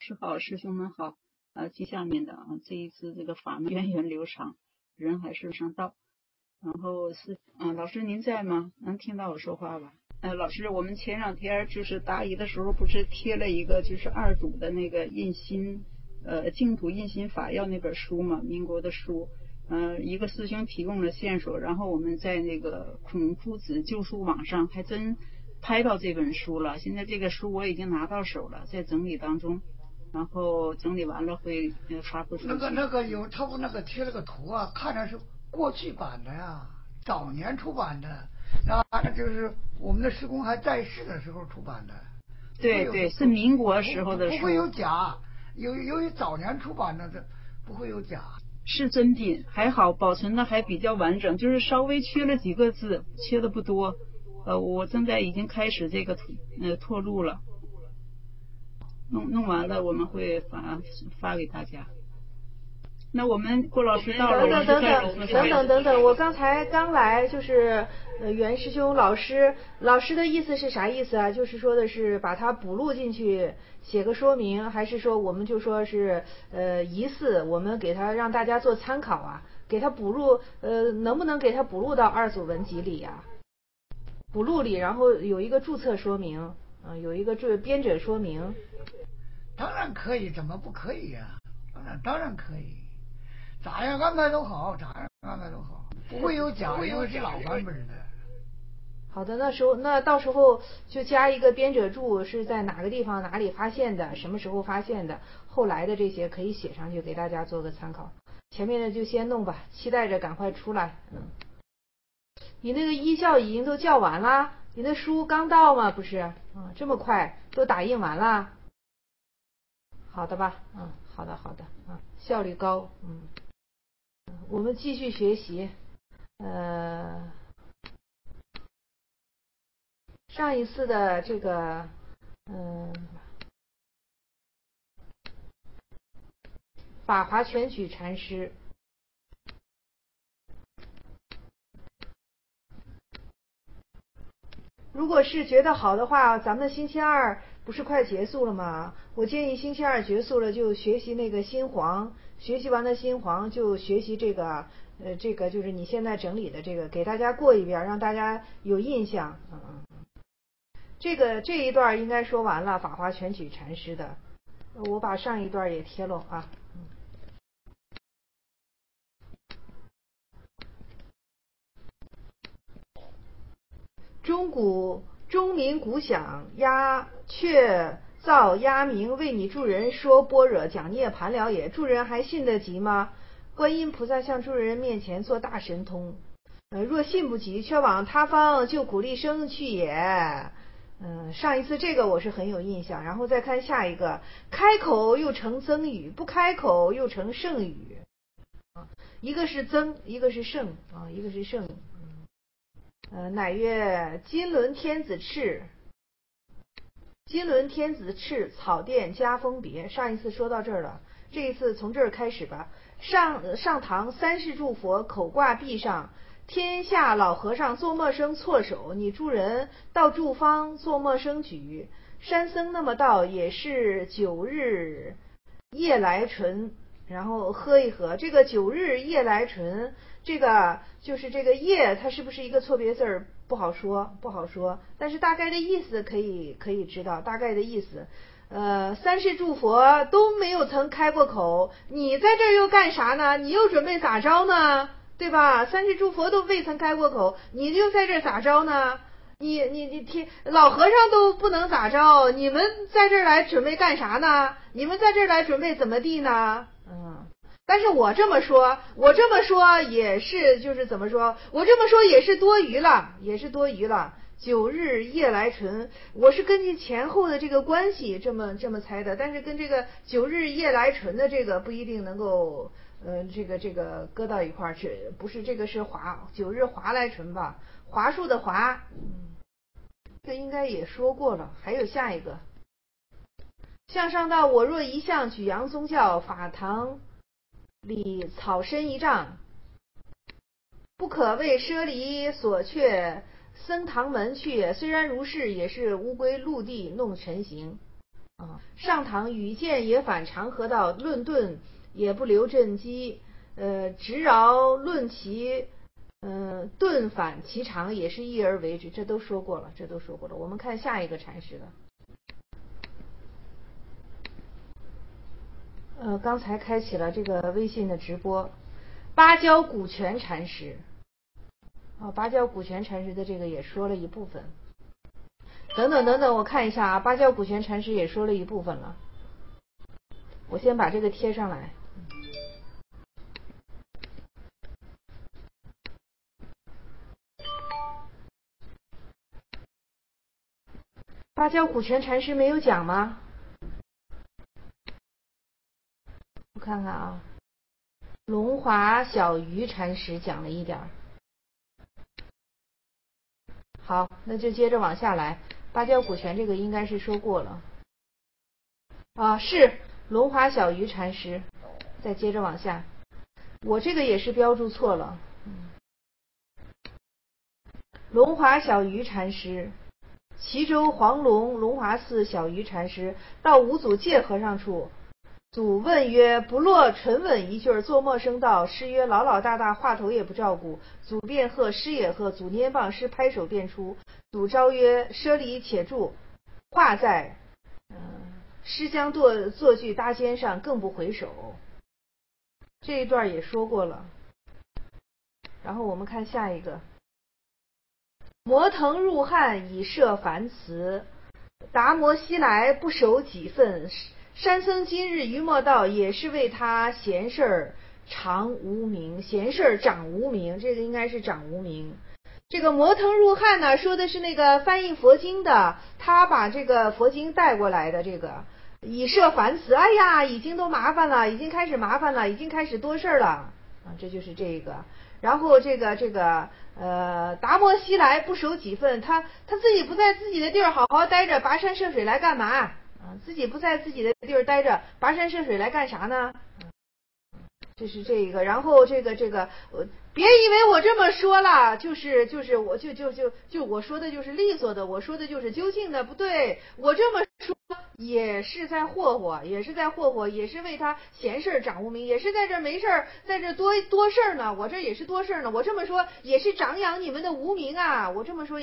师好，师兄们好。接下面的这一次这个法门源远流长，人还是上道。然后是老师您在吗？能听到我说话吧？老师，我们前两天就是答疑的时候，不是贴了一个就是二祖的那个印心净土印心法要那本书嘛，民国的书。一个师兄提供了线索，然后我们在那个孔夫子旧书网上还真拍到这本书了。现在这个书我已经拿到手了，在整理当中，然后整理完了会发布出去。 那个有他不那个贴了个图啊，看着是过去版的呀，早年出版的，然后就是我们的师公还在世的时候出版的。 对对，是民国时候的书， 不会有假。由于早年出版的，这不会有假。 是真品，还好保存的还比较完整，就是稍微缺了几个字，缺的不多。我正在已经开始这个拓录了，弄完了我们会发给大家。那我们郭老师到了， 等等，我刚才刚来，就是袁师兄老师的意思是啥意思啊？就是说的是把它补录进去，写个说明，还是说我们就说是疑似我们给他让大家做参考啊？给他补录能不能给他补录到二祖文集里呀？补录里，然后有一个注册说明，有一个编者说明。 当然可以，怎么不可以呀？当然可以。咋样安排都好，不会有假，因为是老版本的。 好的，那到时候就加一个编者注，是在哪个地方哪里发现的，什么时候发现的，后来的这些可以写上去给大家做个参考。前面的就先弄吧，期待着赶快出来。你那个一校已经都叫完了，你那书刚到吗？不是，这么快都打印完了。好的吧，好的，效率高，我们继续学习，上一次的这个，法华全曲禅师，如果是觉得好的话，咱们星期二不是快结束了吗？我建议星期二结束了就学习那个心黄，学习完了心黄就学习这个这个就是你现在整理的这个，给大家过一遍，让大家有印象。这一段应该说完了，法华全曲禅师的，我把上一段也贴了啊。钟鸣鼓响，却造鸦鸣，为你助人说般若，讲涅盘了也。助人还信得及吗？观音菩萨向助人面前做大神通，若信不及，却往他方救苦力生去也。上一次这个我是很有印象，然后再看下一个，开口又成增语，不开口又成圣语。一个是增，一个是圣一个是圣。乃曰金轮天子敕，草甸家风别。上一次说到这儿了，这一次从这儿开始吧。上堂三世诸佛口挂壁上，天下老和尚做陌生错手，你助人到诸方做陌生举。山僧那么道也是9日夜来醇，然后喝一喝。这个9日夜来醇，这个就是这个夜，它是不是一个错别字儿？不好说，但是大概的意思可以知道，大概的意思。三世诸佛都没有曾开过口，你在这儿又干啥呢？你又准备咋着呢？对吧？三世诸佛都未曾开过口，你就在这儿咋着呢？你老和尚都不能咋着，你们在这儿来准备干啥呢？你们在这儿来准备怎么地呢？但是我这么说也是，就是怎么说？我这么说也是多余了。9日夜来醇，我是根据前后的这个关系这么猜的，但是跟这个9日夜来醇的这个不一定能够这个搁到一块儿去，不是这个是9日华来醇吧？华树的华，这应该也说过了。还有下一个，向上道我若一向举扬宗教，法堂里草深1丈，不可为奢离所却，僧堂门去也。虽然如是，也是乌龟陆地弄尘行。 上堂语见也反常合道，论顿也不留正机，直饶论其顿反其常，也是一而为之。这都说过了。我们看下一个阐释的。刚才开启了这个微信的直播，芭蕉古泉禅师。芭蕉古泉禅师的这个也说了一部分。等等，我看一下啊，芭蕉古泉禅师也说了一部分了。我先把这个贴上来。芭蕉古泉禅师没有讲吗？我看看啊，龙华小鱼禅师讲了一点。好，那就接着往下来。芭蕉古泉这个应该是说过了是龙华小鱼禅师。再接着往下，我这个也是标注错了。龙华小鱼禅师，齐州黄龙龙华寺小鱼禅师到五祖戒和尚处，祖问曰：不落沉稳一句，作默声道。师曰：老老大大话头也不照顾。祖便喝，师也喝。祖拈棒，师拍手便出。祖招曰：舍离且住，话在。师将坐具搭肩上，更不回首。这一段也说过了。然后我们看下一个。摩腾入汉以摄凡词，达摩西来不守己分。山僧今日于莫道，也是为他闲事长无名，闲事长无名，这个应该是长无名。这个摩腾入汉呢，说的是那个翻译佛经的，他把这个佛经带过来的。这个以摄凡词，哎呀，已经都麻烦了，已经开始麻烦了，已经开始多事了这就是这个。然后这个达摩西来不守己分，他自己不在自己的地儿好好待着，跋山涉水来干嘛自己不在自己的地儿待着，跋山涉水来干啥呢？这是这个。然后这个别以为我这么说了就是我就我说的就是利索的，我说的就是究竟的，不对，我这么说也是在霍霍，也是为他闲事长无名，也是在这没事，在这多事呢，我这也是多事呢。我这么说也是长养你们的无名啊，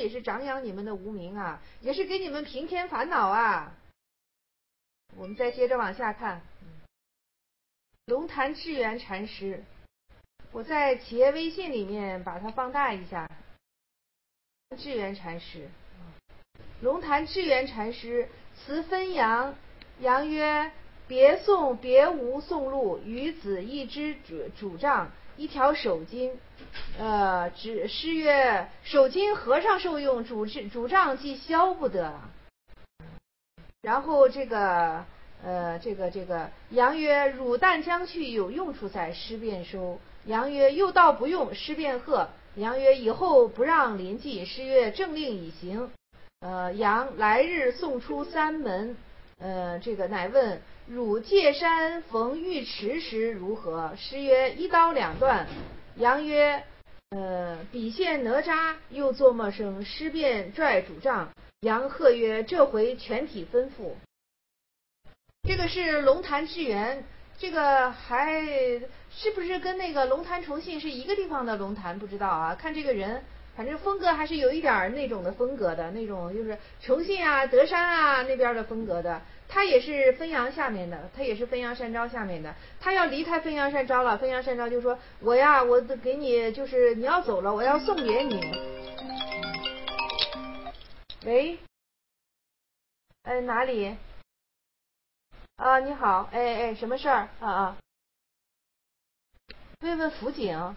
也是给你们平添烦恼啊。我们再接着往下看。龙潭智圆禅师，我在企业微信里面把它放大一下。智圆禅师，龙潭智圆禅师辞分阳，阳曰：别宋别无宋录，于子一支主杖，一条手巾。诗曰：手巾和尚受用，主杖既消不得。然后这个阳曰：汝旦将去，有用处在，师便收。阳曰：又道不用，师便喝。阳曰：以后不让临记。师曰：政令已行。阳来日送出三门。乃问汝界山逢玉池时如何？师曰：一刀两断。阳曰：笔现哪吒，又作默声。师便拽主杖。阳喝曰：这回全体吩咐。这个是龙潭智圆，这个还是不是跟那个龙潭重信是一个地方的龙潭？不知道啊。看这个人，反正风格还是有一点那种的风格的，那种就是重信啊、德山啊那边的风格的。他也是汾阳下面的，他也是汾阳山昭下面的。他要离开汾阳山昭了，汾阳山昭就说：我呀，我给你，就是你要走了，我要送别你。喂，哪里？你好，什么事儿？问问辅警。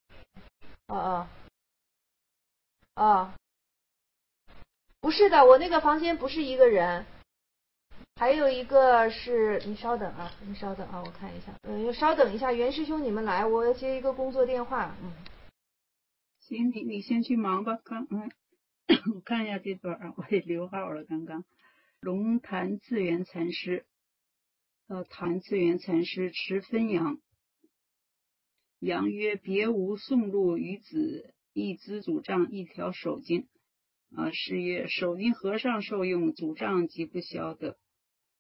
不是的，我那个房间不是一个人，还有一个是，你稍等啊，我看一下，稍等一下，袁师兄你们来，我要接一个工作电话。 行，你先去忙吧。我看一下这段我也留号了。刚刚龙潭智圆禅师。潭智圆禅师持分阳，阳曰：别无宋录，于子一支主杖，一条手巾。诗曰：手巾和尚受用，主杖即不消得。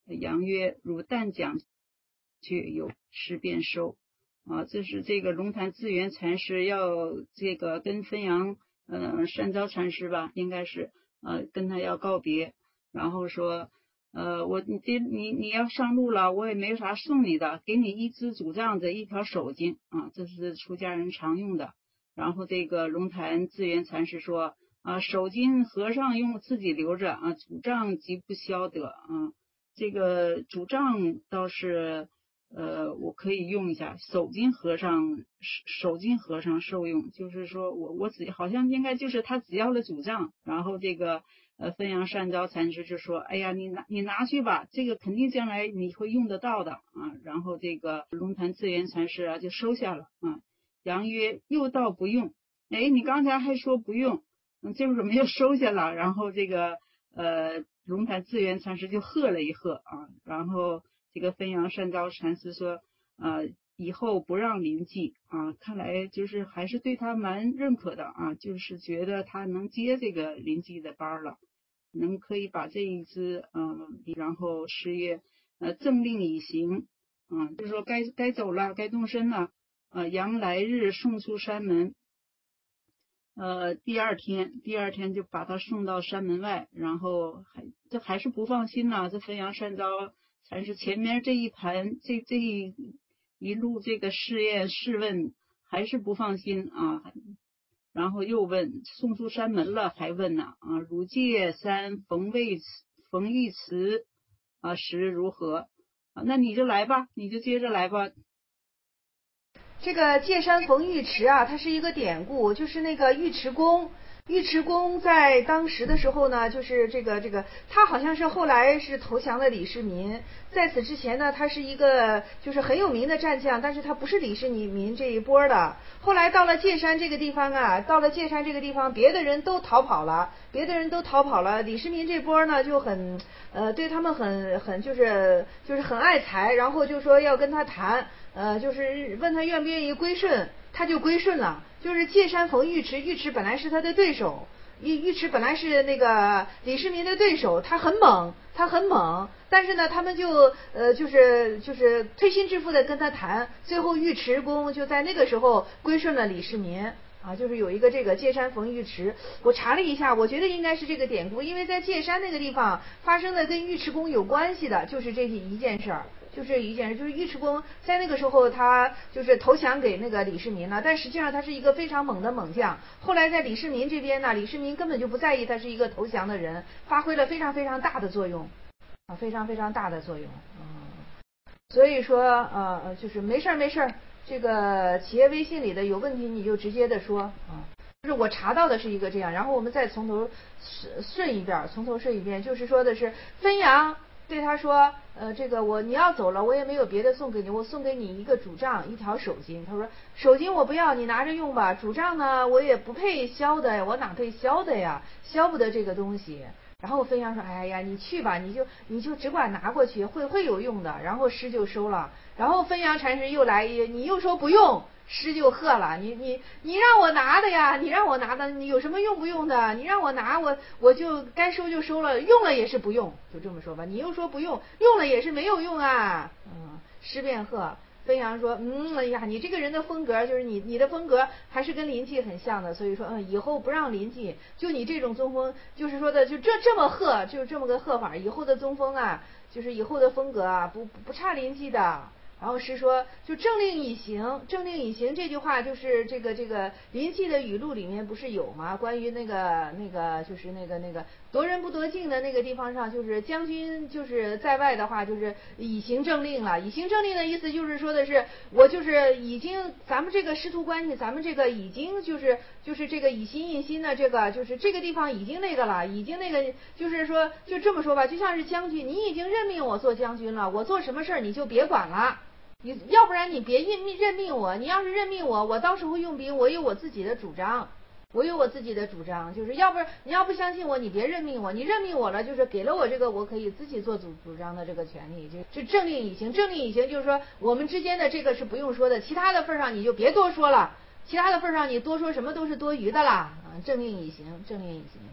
杨曰：汝但讲去，有事便收。这是这个龙潭智圆禅师要这个跟汾阳善昭禅师吧，应该是跟他要告别，然后说你要上路了，我也没有啥送你的，给你一支拄杖子，一条手巾这是出家人常用的。然后这个龙潭智圆禅师说手巾和尚用自己留着拄杖即不消得这个拄杖倒是我可以用一下，手巾和尚受用，就是说我只好像应该就是他只要了拄杖，然后这个汾阳善昭禅师就说：哎呀，你拿去吧，这个肯定将来你会用得到的然后这个龙潭智圆禅师就收下了杨曰：又道不用。你刚才还说不用，这为什么又收下了？然后这个龙潭智圆禅师就喝了一喝然后这个汾阳善昭禅师说以后不让临济看来就是还是对他蛮认可的就是觉得他能接这个临济的班了，可以把这一支然后师曰政令已行就是说该走了，该动身了杨来日送出山门。第二天就把他送到山门外，然后这还是不放心这汾阳善昭禅师前面这一盘这一路这个试验试问还是不放心然后又问，送出山门了还问汝界山逢义慈时如何那你就来吧，你就接着来吧。 这个界山逢玉池它是一个典故，就是那个尉迟恭。尉迟恭在当时的时候呢，就是这个他好像是后来是投降了李世民，在此之前呢，他是一个就是很有名的战将，但是他不是李世民这一波的。后来到了界山这个地方别的人都逃跑了，李世民这波呢就很对他们很就是很爱才，然后就说要跟他谈就是问他愿不愿意归顺，他就归顺了。就是界山逢尉迟，尉迟本来是他的对手，尉迟本来是那个李世民的对手，他很猛，但是呢，他们就是推心置腹的跟他谈，最后尉迟恭就在那个时候归顺了李世民。就是有一个这个界山逢尉迟，我查了一下，我觉得应该是这个典故，因为在界山那个地方发生的跟尉迟恭有关系的，就是这一件事儿。就是尉迟恭在那个时候他就是投降给那个李世民了，但实际上他是一个非常猛的猛将。后来在李世民这边呢，李世民根本就不在意他是一个投降的人，发挥了非常非常大的作用非常非常大的作用所以说就是没事儿，这个企业微信里的有问题你就直接的说就是我查到的是一个这样，然后我们再从头顺一遍，就是说的是汾阳对他说这个你要走了，我也没有别的送给你，我送给你一个拄杖，一条手巾。他说手巾我不要，你拿着用吧，拄杖呢我也不配削的，我哪配削的呀，削不得这个东西。然后汾阳说哎呀你去吧，你就只管拿过去，会有用的。然后师就收了，然后汾阳禅师又来你又说不用，师就喝了，你让我拿的呀，你有什么用不用的？你让我拿，我就该收就收了，用了也是不用，就这么说吧。你又说不用，用了也是没有用师便喝。汾阳说哎呀，你这个人的风格就是你的风格还是跟临济很像的，所以说以后不让临济，就你这种宗风，就是说的就这么喝，就是这么个喝法，以后的宗风就是以后的风格不差临济的。然后师说就政令已行这句话就是这个临济的语录里面不是有吗？关于那个就是那个夺人不夺境的那个地方上，就是将军就是在外的话就是已行政令了。已行政令的意思就是说的是我就是已经咱们这个师徒关系，咱们这个已经就是这个以心印心的这个就是这个地方已经那个了，已经那个就是说就这么说吧，就像是将军，你已经任命我做将军了，我做什么事儿你就别管了。要不然你别任命我，你要是任命我，我到时候用兵，我有我自己的主张，就是你要不相信我，你别任命我，你任命我了，就是给了我这个我可以自己做主张的这个权利，就政令已行就是说我们之间的这个是不用说的，其他的份上你就别多说了，其他的份上你多说什么都是多余的啦政令已行。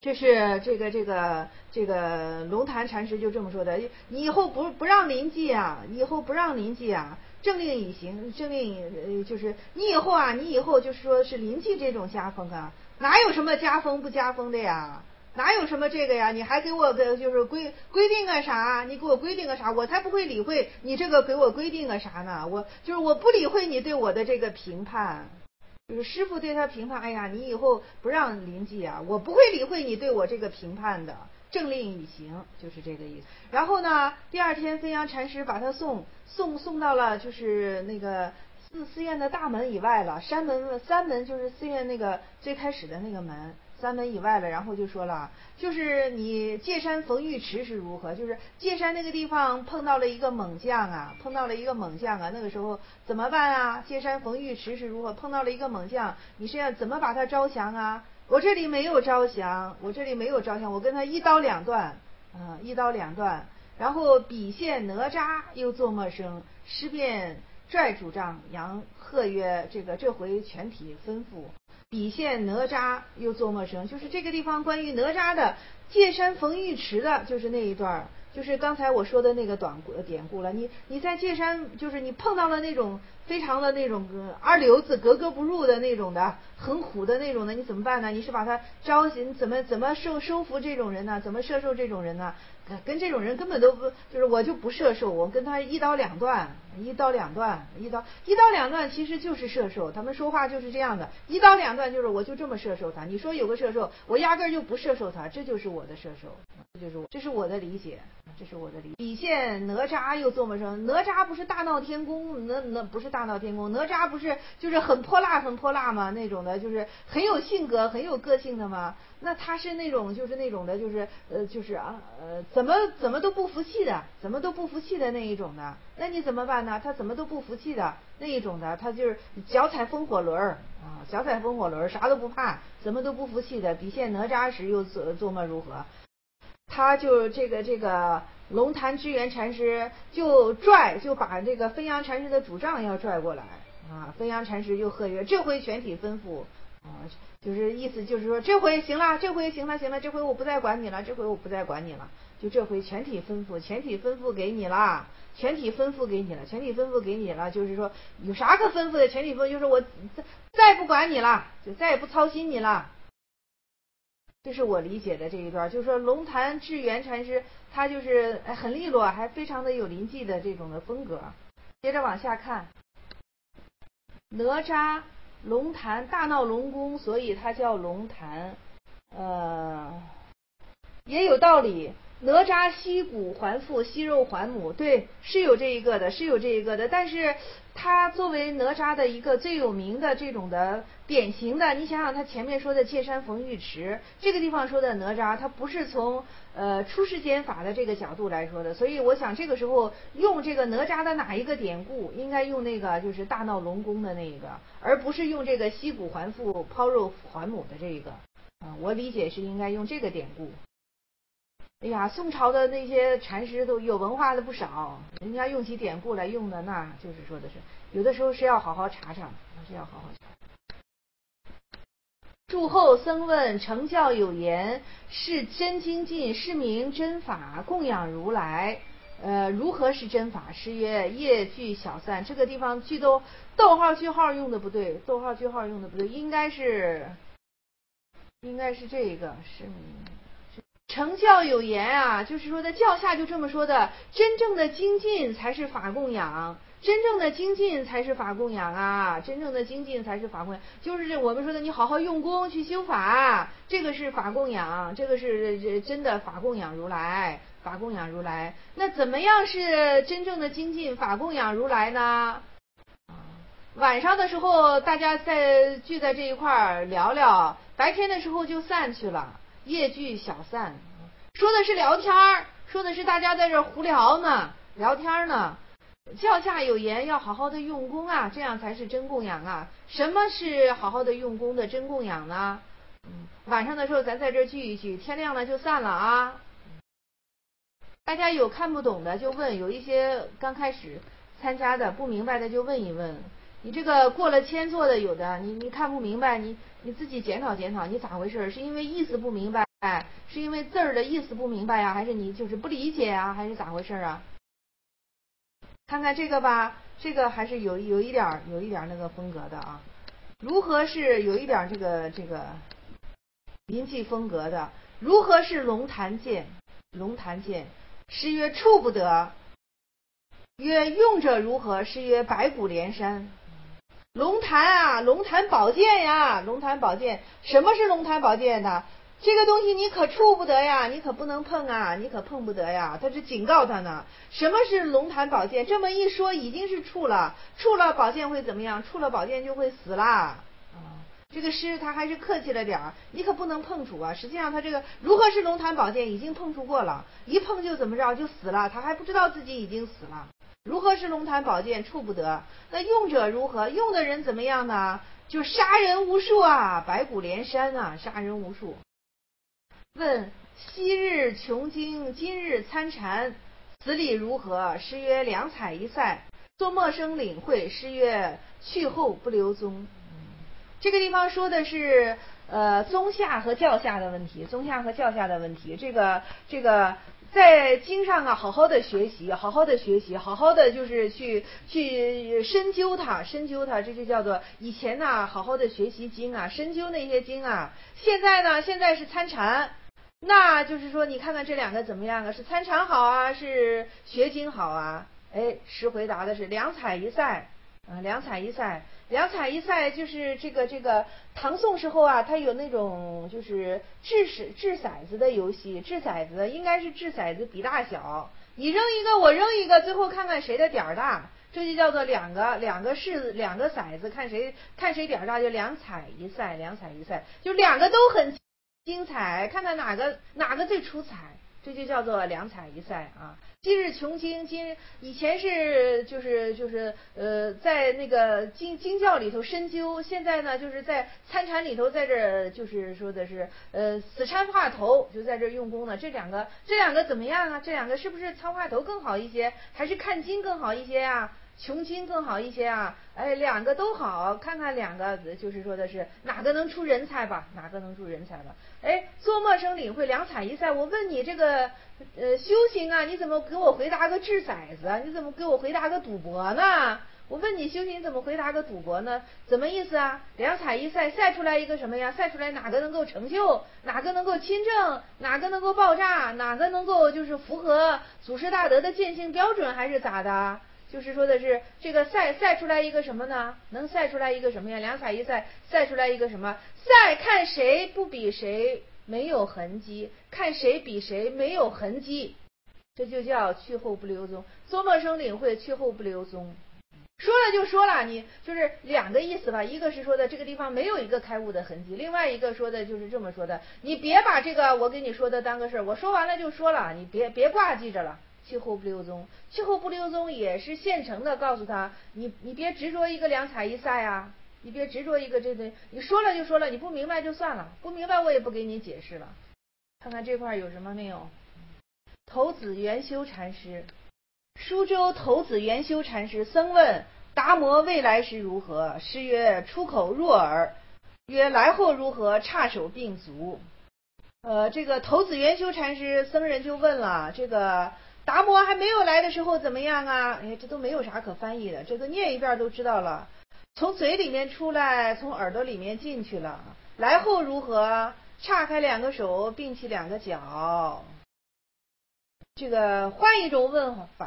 这是这个龙潭禅师就这么说的，你以后不让临济啊，以后不让临济啊，政令以行，政令就是你以后就是说是临济这种家风啊，哪有什么家风不家风的呀？哪有什么这个呀？你还给我就是规定个啥？你给我规定个啥？我才不会理会你这个给我规定个啥呢？我不理会你对我的这个评判。就是师父对他评判，哎呀，你以后不让临济啊，我不会理会你对我这个评判的，政令以行，就是这个意思。然后呢，第二天飞扬禅师把他送到了就是那个寺院的大门以外了，三门就是寺院那个最开始的那个门。三门以外了，然后就说了，就是你界山逢玉池是如何？就是界山那个地方碰到了一个猛将啊，那个时候怎么办啊？界山逢玉池是如何？碰到了一个猛将，你是要怎么把他招降啊？我这里没有招降，我跟他一刀两断，然后笔现哪吒又作默声，师便拽主杖，扬喝曰：这回全体吩咐。笔现哪吒又作默声，就是这个地方关于哪吒的界山逢玉池的，就是那一段，就是刚才我说的那个典故了。你在界山，就是你碰到了那种非常的那种二流子格格不入的那种的，很苦的那种的，你怎么办呢？你是把他怎么收服这种人呢？怎么摄受这种人呢？跟这种人根本都不，就是我就不摄受，我跟他一刀两断，其实就是摄受。他们说话就是这样的，一刀两断就是我就这么摄受他。你说有个摄受，我压根就不摄受他，这就是我的摄受，这是我的理解。笔现哪吒又作默声，哪吒不是大闹天宫，那不是大闹天宫，哪吒不是就是很泼辣吗？那种的，就是很有性格、很有个性的吗？那他是那种就是那种的，怎么都不服气的那一种的。那你怎么办呢？他怎么都不服气的那一种的，他就是脚踩风火轮啥都不怕，怎么都不服气的。笔现哪吒时又作默如何？他就这个龙潭知源禅师就把这个飞扬禅师的主杖要拽过来啊。飞扬禅师就喝曰：这回全体吩咐啊，就是意思就是说这回行了，这回我不再管你了，就这回全体吩咐给你了，就是说有啥可吩咐的？全体吩咐就是我再不管你了，就再也不操心你了。这是我理解的这一段，就是说龙潭智源禅师他就是很利落，还非常的有临济的这种的风格。接着往下看，哪吒龙潭大闹龙宫，所以他叫龙潭，也有道理。哪吒息骨还父，息肉还母，对，是有这一个的，但是他作为哪吒的一个最有名的这种的典型的，你想想他前面说的界山逢玉池，这个地方说的哪吒，他不是从出世间法的这个角度来说的，所以我想这个时候用这个哪吒的哪一个典故，应该用那个就是大闹龙宫的那个，而不是用这个息骨还父，抛肉还母的这个。我理解是应该用这个典故。哎呀，宋朝的那些禅师都有文化的不少，人家用起典故来用的，那就是说的是有的时候是要好好查查。住后僧问成教有言，是真精进，是名真法，供养如来。如何是真法？师曰：业具小散。这个地方逗号句号用的不对，应该是这个是成教有言啊，就是说的教下就这么说的，真正的精进才是法供养，就是我们说的你好好用功去修法，这个是法供养，这个是真的法供养如来。那怎么样是真正的精进法供养如来呢？晚上的时候大家聚在这一块聊聊，白天的时候就散去了，业具小散，说的是聊天，说的是大家在这胡聊呢，聊天呢。教下有言，要好好的用功啊，这样才是真供养啊。什么是好好的用功的真供养呢？晚上的时候咱在这聚一聚，天亮了就散了啊。大家有看不懂的就问，有一些刚开始参加的不明白的就问一问。你这个过了千座的有的，你看不明白，你自己检讨检讨，你咋回事？是因为意思不明白， 是因为字儿的意思不明白呀，还是你就是不理解啊，还是咋回事啊？看看这个吧，这个还是有一点那个风格的啊。如何是有一点这个临济风格的？如何是龙潭剑？龙潭剑，诗曰触不得。曰用者如何？诗曰白骨连山。龙潭啊，龙潭宝剑呀，龙潭宝剑。什么是龙潭宝剑呢？这个东西你可触不得呀，你可不能碰啊，你可碰不得呀。他是警告他呢。什么是龙潭宝剑？这么一说已经是触了，触了宝剑会怎么样？触了宝剑就会死啦。这个诗他还是客气了点儿，你可不能碰触啊。实际上他这个如何是龙潭宝剑已经碰触过了，一碰就怎么着就死了，他还不知道自己已经死了。如何是龙潭宝剑触不得？那用者如何？用的人怎么样呢？就杀人无数啊，白骨连山啊，杀人无数。问昔日穷经，今日参禅，此理如何？诗曰两彩一赛。作陌生领会，诗曰去后不留踪。这个地方说的是宗下和教下的问题，宗下和教下的问题。这个在经上啊，好好的学习，好好的学习，好好的就是去深究它，这就叫做以前呢，好好的学习经啊，深究那些经啊。现在是参禅，那就是说你看看这两个怎么样啊？是参禅好啊，是学经好啊？诗回答的是两彩一赛啊，两彩一赛。两彩一赛就是这个唐宋时候啊，它有那种就是掷骰子的游戏，掷骰子应该是掷骰子比大小，你扔一个我扔一个，最后看看谁的点儿大，这就叫做两个骰子，看谁点儿大，就两彩一赛，就两个都很精彩，看看哪个最出彩，这就叫做两彩一赛啊。今日穷经，以前是在那个经教里头深究，现在呢就是在参禅里头，在这就是说的是死参话头，就在这用功呢。这两个怎么样啊？这两个是不是参话头更好一些，还是看经更好一些啊？穷经更好一些啊？两个都好，看看两个就是说的是哪个能出人才吧？做陌生领会两彩一赛。我问你这个修行啊，你怎么给我回答个掷骰子啊？你怎么给我回答个赌博呢？我问你修行怎么回答个赌博呢？怎么意思啊？两彩一赛，赛出来一个什么呀？赛出来哪个能够成就，哪个能够亲证，哪个能够爆炸，哪个能够就是符合祖师大德的见性标准，还是咋的？就是说的是这个赛出来一个什么呢？能赛出来一个什么呀？两彩一赛，赛出来一个什么？赛看谁不比谁没有痕迹，看谁比谁没有痕迹，这就叫去后不留踪。作陌生领会，去后不留踪。说了就说了，你就是两个意思吧，一个是说的这个地方没有一个开悟的痕迹，另外一个说的就是这么说的，你别把这个我跟你说的当个事儿，我说完了就说了，你别挂记着了。去后不留踪，去后不留踪也是现成的，告诉他你别执着一个两彩一赛啊，你别执着一个这个，你说了就说了，你不明白就算了，不明白我也不给你解释了。看看这块有什么没有？头子元修禅师，苏州头子元修禅师僧问达摩未来时如何？诗曰出口入耳。曰来后如何？叉手并足。这个头子元修禅师僧人就问了，这个达摩还没有来的时候怎么样啊？这都没有啥可翻译的，这个念一遍都知道了。从嘴里面出来，从耳朵里面进去了。来后如何？叉开两个手，并起两个脚。这个换一种问法，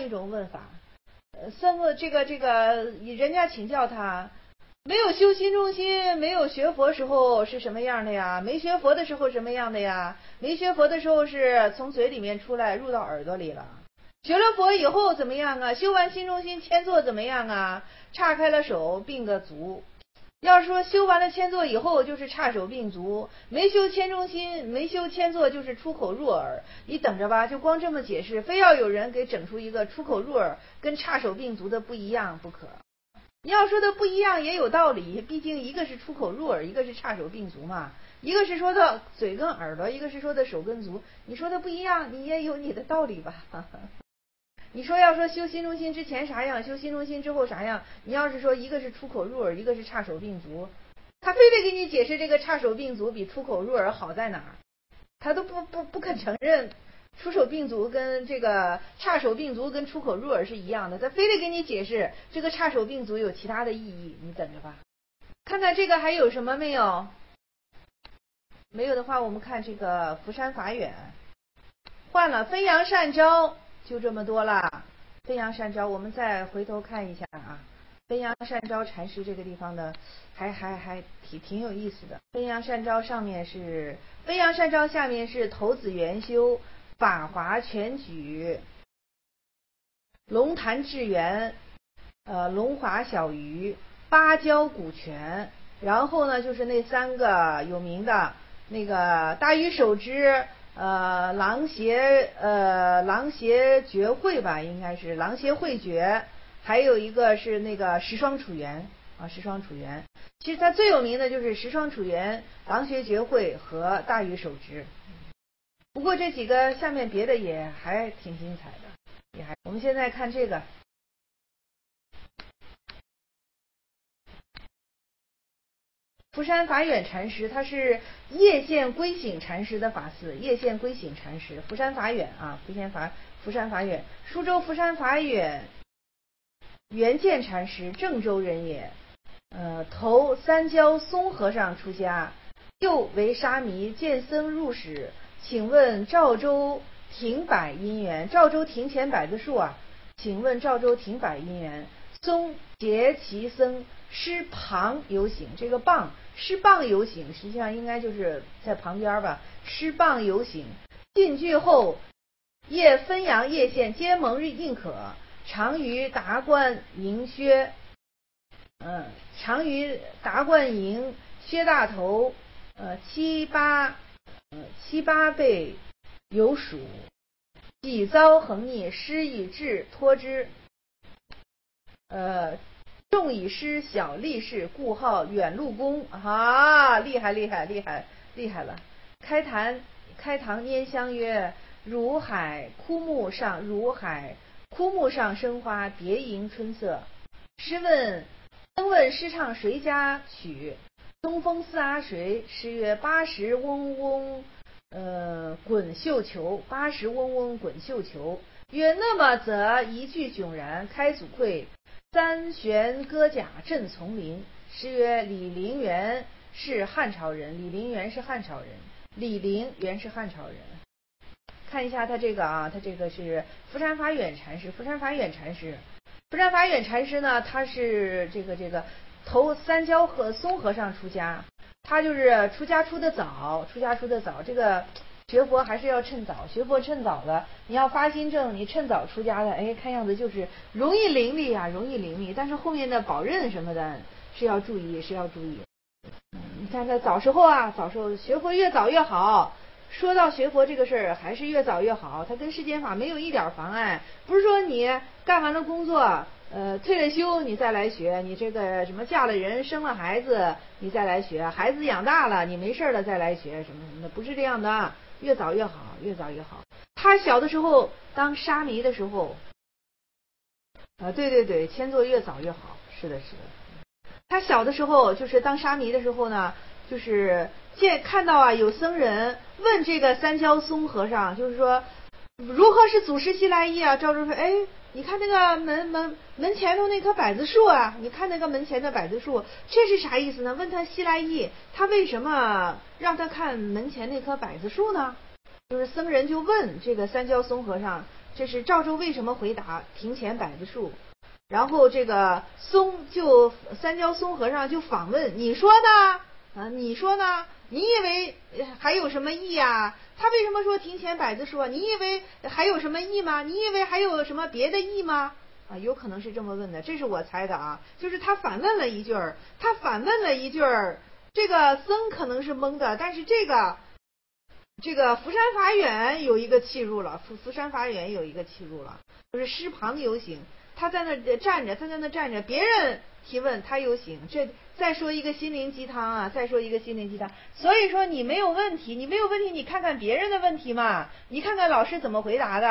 僧问这个人家请教他，没有修心中心，没有学佛时候是什么样的呀？没学佛的时候什么样的呀？没学佛的时候是从嘴里面出来入到耳朵里了。学了佛以后怎么样啊？修完心中心千坐怎么样啊？叉开了手并个足。要是说修完了千坐以后就是叉手并足，没修千中心，没修千坐就是出口入耳。你等着吧，就光这么解释，非要有人给整出一个出口入耳跟叉手并足的不一样不可。你要说的不一样也有道理，毕竟一个是出口入耳，一个是叉手并足嘛，一个是说的嘴跟耳朵，一个是说的手跟足，你说的不一样，你也有你的道理吧。你说要说修心中心之前啥样，修心中心之后啥样，你要是说一个是出口入耳，一个是叉手并足，他非得给你解释这个叉手并足比出口入耳好在哪儿。 他都不肯承认出手并足跟这个叉手并足跟出口入耳是一样的，他非得给你解释这个叉手并足有其他的意义，你等着吧。看看这个还有什么没有？没有的话，我们看这个福山法远，换了飞扬善招，就这么多了。飞扬善招，我们再回头看一下啊。飞扬善招禅师这个地方的还挺有意思的。飞扬善招上面是飞扬善招，下面是头子元修、法华全举、龙潭智圆、龙华小鱼、芭蕉古泉，然后呢就是那三个有名的那个大禹守之、狼邪绝会吧，应该是狼邪会绝，还有一个是那个十双楚元啊，十双楚元。其实它最有名的就是十双楚元、狼邪绝会和大禹守之。不过这几个下面别的也还挺精彩的，我们现在看这个。福山法远禅师，他是叶县归省禅师的法嗣，叶县归省禅师，福山法远啊，福山法远，苏州福山法远圆见禅师，郑州人也。投三焦松和尚出家，又为沙弥，见僧入室，请问赵州亭柏因缘，赵州庭前柏子树啊，请问赵州亭柏因缘，松结其僧师旁游行，这个傍师傍游行实际上应该就是在旁边吧，师傍游行，进去后叶汾阳叶县皆蒙认可，常于达官营薛常于达官营薛大头七八辈有属，己遭横逆，师以智托之，众以师小力士，故号远路公啊，厉害了。开堂拈香曰：如海枯木上生花，别迎春色。僧问师唱谁家曲？东风似阿谁？师曰80嗡嗡滚绣球，80嗡嗡滚绣球。曰那么则一句迥然，开祖会三弦歌甲震丛林。师曰李陵原是汉朝人，看一下他这个啊，他这个是福山法远禅师。福山法远禅师呢，他是这个投三焦和松和尚出家，他就是出家出的早，这个学佛还是要趁早，学佛趁早了，你要发心正，你趁早出家的，哎，看样子就是容易伶俐，但是后面的保任什么的是要注意。你看他早时候学佛越早越好。说到学佛这个事儿，还是越早越好，它跟世间法没有一点妨碍。不是说你干完了工作，退了休你再来学，你这个什么嫁了人生了孩子你再来学，孩子养大了你没事了再来学什么的，不是这样的，越早越好。他小的时候当沙弥的时候，对，迁做越早越好，是的。他小的时候就是当沙弥的时候呢，就是看到有僧人问这个三焦松和尚，就是说如何是祖师西来意啊？赵州说，哎，你看那个门前头那棵柏子树啊，你看那个门前的柏子树，这是啥意思呢？问他西来意，他为什么让他看门前那棵柏子树呢？就是僧人就问这个三焦松和尚，这是赵州为什么回答庭前柏子树？然后这个三焦松和尚就反问，你说呢？你以为还有什么意啊？他为什么说庭前柏子树啊？你以为还有什么意吗？你以为还有什么别的意吗？有可能是这么问的，这是我猜的啊。就是他反问了一句，这个僧可能是懵的，但是这个福山法远有一个契入了，就是师旁游行。他在那站着，别人提问他有醒，这再说一个心灵鸡汤啊，所以说你没有问题，你看看别人的问题嘛，你看看老师怎么回答的，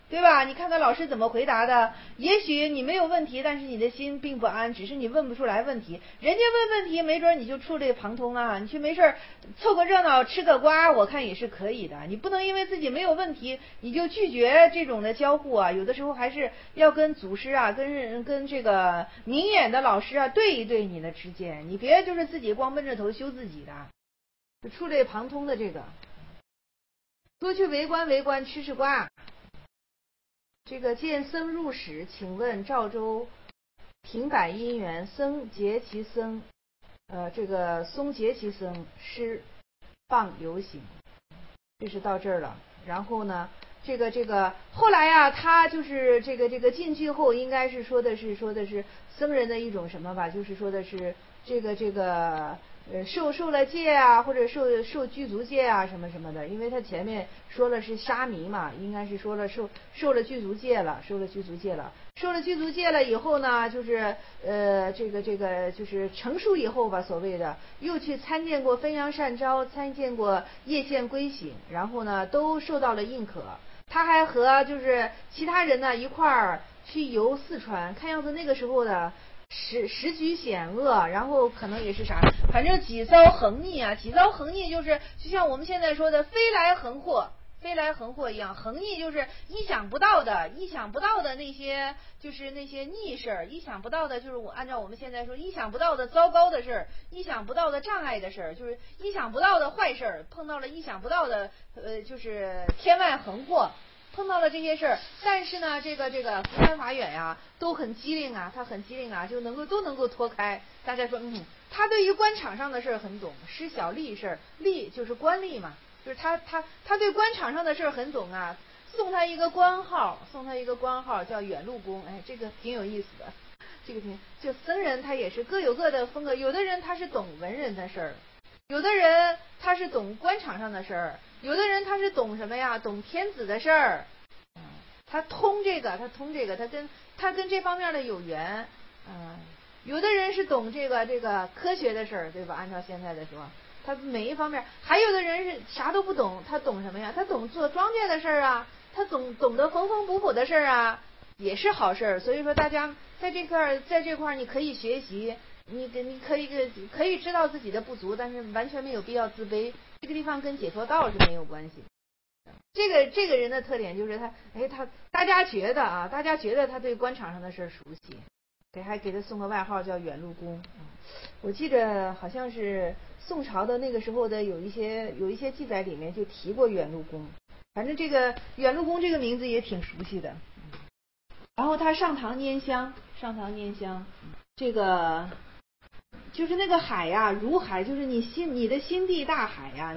对吧？你看看老师怎么回答的。也许你没有问题，但是你的心并不安，只是你问不出来问题。人家问问题，没准你就触类旁通啊。你去没事凑个热闹吃个瓜，我看也是可以的。你不能因为自己没有问题，你就拒绝这种的交互啊。有的时候还是要跟祖师啊，跟这个明眼的老师啊对一对你的知见，你别就是自己光闷着头修自己的。就触类旁通的这个，多去围观吃瓜。这个见僧入室，请问赵州平柏因缘，僧结其僧，这个松结其僧，施放游行，这是到这儿了。然后呢，这个后来啊，他就是这个进去后，应该是说的是僧人的一种什么吧，就是说的是这个受了戒啊，或者受具足戒啊什么什么的，因为他前面说了是沙弥嘛，应该是说了受了具足戒了，受了具足戒了以后呢，就是这个就是成熟以后吧，所谓的又去参见过汾阳善招，参见过叶县归省，然后呢都受到了认可。他还和就是其他人呢一块儿去游四川，看样子那个时候的时局险恶，然后可能也是啥，反正几遭横逆啊，几遭横逆就是就像我们现在说的飞来横祸一样，横逆就是意想不到的那些，就是那些逆事儿，意想不到的，就是我按照我们现在说，意想不到的糟糕的事儿，意想不到的障碍的事儿，就是意想不到的坏事儿，碰到了意想不到的就是天外横祸。碰到了这些事儿，但是呢，这个福山法远呀，都很机灵啊，他很机灵啊，都能够脱开。大家说，他对于官场上的事儿很懂，施小吏事儿，吏就是官吏嘛，就是他对官场上的事儿很懂啊。送他一个官号叫远路公，哎，这个挺有意思的。这个就僧人他也是各有各的风格，有的人他是懂文人的事儿，有的人他是懂官场上的事儿，有的人他是懂什么呀？懂天子的事儿，他通这个，他跟这方面的有缘，有的人是懂这个科学的事儿，对吧？按照现在的说，他每一方面，还有的人是啥都不懂，他懂什么呀？他懂做庄稼的事儿啊，他懂得缝缝补补的事儿啊，也是好事儿。所以说，大家在这块你可以学习。你可以知道自己的不足，但是完全没有必要自卑。这个地方跟解脱道是没有关系。这个人的特点就是大家觉得他对官场上的事熟悉，还给他送个外号叫远路公。我记着好像是宋朝的那个时候的有一些记载里面就提过远路公，反正这个远路公这个名字也挺熟悉的。然后他上堂拈香，这个就是那个海呀，如海，就是你的心地大海呀，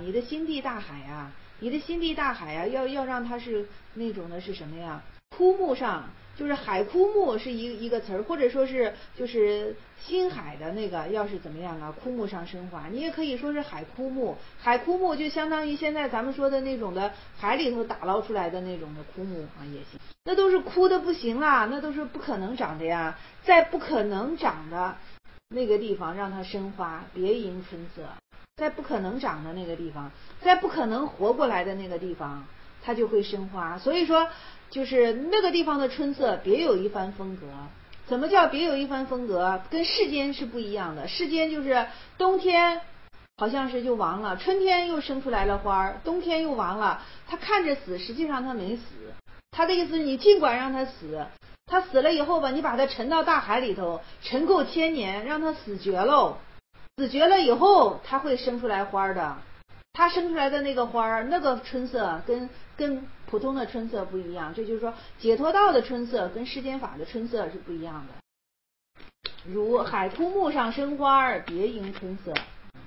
要让它是那种的是什么呀？枯木上，就是海枯木是一个词儿，或者说是就是新海的那个，要是怎么样啊？枯木上生花，你也可以说是海枯木，海枯木就相当于现在咱们说的那种的海里头打捞出来的那种的枯木啊，也行。那都是枯的不行啦，那都是不可能长的呀，在不可能长的那个地方让它生花，别迎春色，在不可能长的那个地方，在不可能活过来的那个地方，它就会生花。所以说就是那个地方的春色别有一番风格。怎么叫别有一番风格？跟世间是不一样的。世间就是冬天好像是就亡了，春天又生出来了花，冬天又亡了，它看着死，实际上它没死。他的意思是你尽管让他死，他死了以后吧，你把他沉到大海里头，沉够1000年，让他死绝喽。死绝了以后，他会生出来花的。他生出来的那个花，那个春色跟普通的春色不一样。这就是说，解脱道的春色跟世间法的春色是不一样的。如海枯木上生花，别迎春色。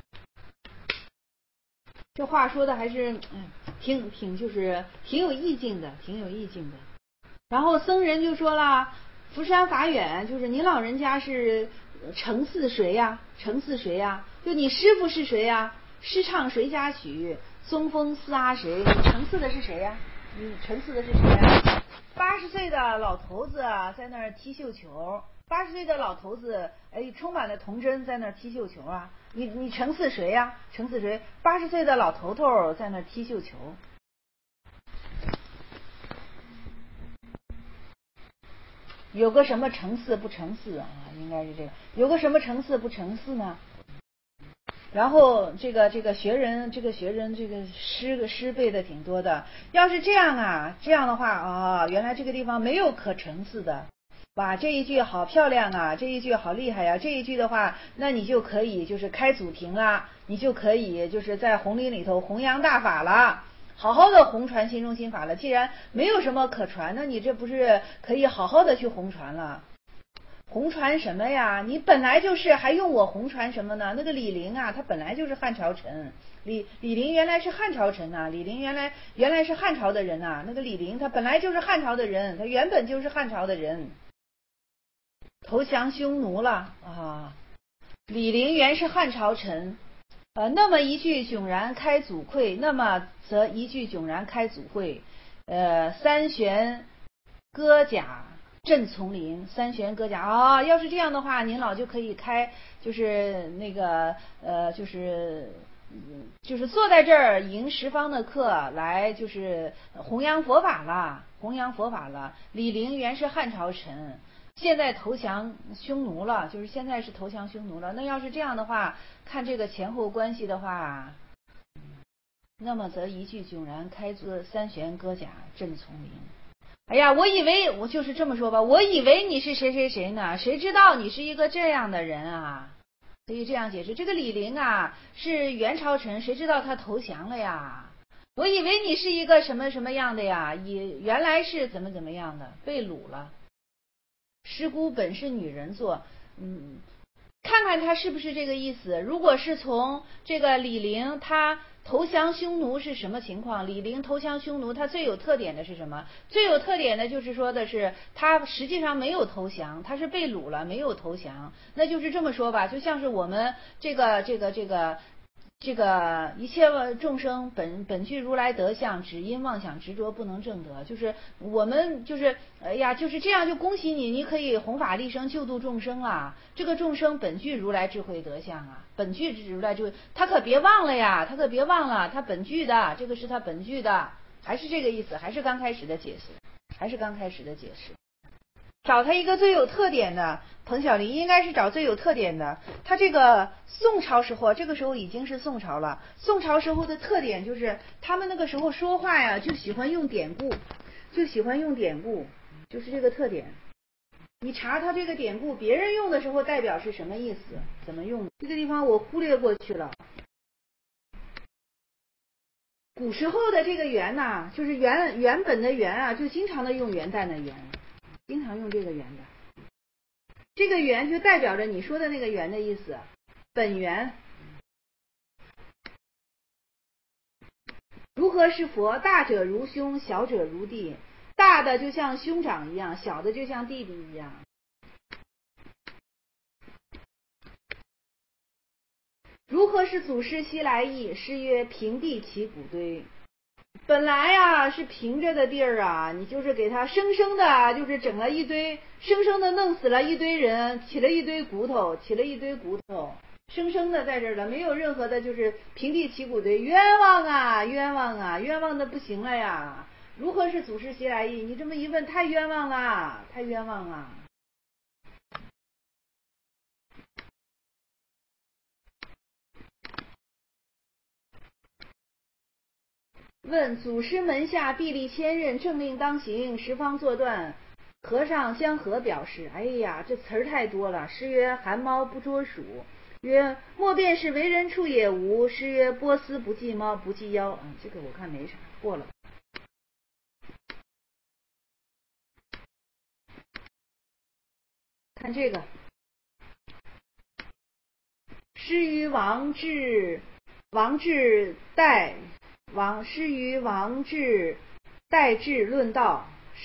这话说的还是就是挺有意境的。然后僧人就说了，福山法远，就是您老人家是承祀谁呀？就你师傅是谁呀？诗唱谁家曲？松风四阿谁？你承祀的是谁呀？80岁的老头子在那儿踢绣球，80岁的老头子充满了童真，在那儿踢绣球啊。你承祀谁呀？80岁的老头头在那儿踢绣球。 有个什么成四不成四啊？应该是这个，有个什么成四不成四呢？然后这个学人这个诗背的挺多的。要是这样啊，这样的话啊，原来这个地方没有可成四的。哇，这一句好漂亮啊，这一句好厉害呀，这一句的话，那你就可以就是开祖庭啦，你就可以就是在红林里头弘扬大法了，好好的弘传心中心法了。既然没有什么可传，那你这不是可以好好的去弘传了？弘传什么呀？你本来就是还用我弘传什么呢？那个李陵啊，他本来就是汉朝臣，李陵原来是汉朝臣呐，李陵原来是汉朝的人呐，那个李陵他本来就是汉朝的人，他原本就是汉朝的人，投降匈奴了啊！李陵原是汉朝臣，那么一句迥然开祖馈，那么则一句迥然开祖会，三玄戈甲震丛林，三玄戈甲啊！要是这样的话，您老就可以开，就是那个就是坐在这儿迎十方的客来，就是弘扬佛法了，弘扬佛法了。李陵原是汉朝臣，现在投降匈奴了，就是现在是投降匈奴了。那要是这样的话，看这个前后关系的话，那么则一句迥然开自三玄戈甲震丛林。哎呀，我以为我就是这么说吧，我以为你是谁谁谁呢？谁知道你是一个这样的人啊？可以这样解释，这个李陵啊是元朝臣，谁知道他投降了呀？我以为你是一个什么什么样的呀？原来是怎么怎么样的，被掳了。师姑本是女人做，看看他是不是这个意思。如果是从这个李陵他投降匈奴是什么情况？李陵投降匈奴，他最有特点的是什么？最有特点的就是说的是他实际上没有投降，他是被掳了，没有投降。那就是这么说吧，就像是我们这个一切众生本具如来德相，只因妄想执着不能证得。就是我们就是就是这样，就恭喜你，你可以弘法利生救度众生啊！这个众生本具如来智慧德相啊，本具如来智慧，他可别忘了呀，他可别忘了，他本具的，这个是他本具的，还是这个意思，还是刚开始的解释。找他一个最有特点的，彭小林应该是找最有特点的。他这个宋朝时候，这个时候已经是宋朝了。宋朝时候的特点就是他们那个时候说话呀，就喜欢用典故，就是这个特点。你查他这个典故，别人用的时候代表是什么意思，怎么用？这个地方我忽略过去了。古时候的这个元呐，就是原本的元啊，就经常的用元旦的元。经常用这个元的，这个元就代表着你说的那个元的意思，本元。如何是佛？大者如兄，小者如弟。大的就像兄长一样，小的就像弟弟一样。如何是祖师西来意？诗曰：平地起谷堆。本来呀是平着的地儿啊，你就是给他生生的，就是整了一堆，生生的弄死了一堆人，起了一堆骨头，生生的在这儿了，没有任何的，就是平地起骨堆，冤枉啊，冤枉的不行了呀！如何是祖师西来意？你这么一问，太冤枉了。问祖师门下臂力千仞，政令当行，十方作断，和尚相和表示。哎呀，这词儿太多了。诗曰：寒猫不捉鼠。曰：莫便是为人处也无。诗曰：波斯不忌猫，不忌妖。这个我看没啥，过了。看这个，诗于王志代志论道。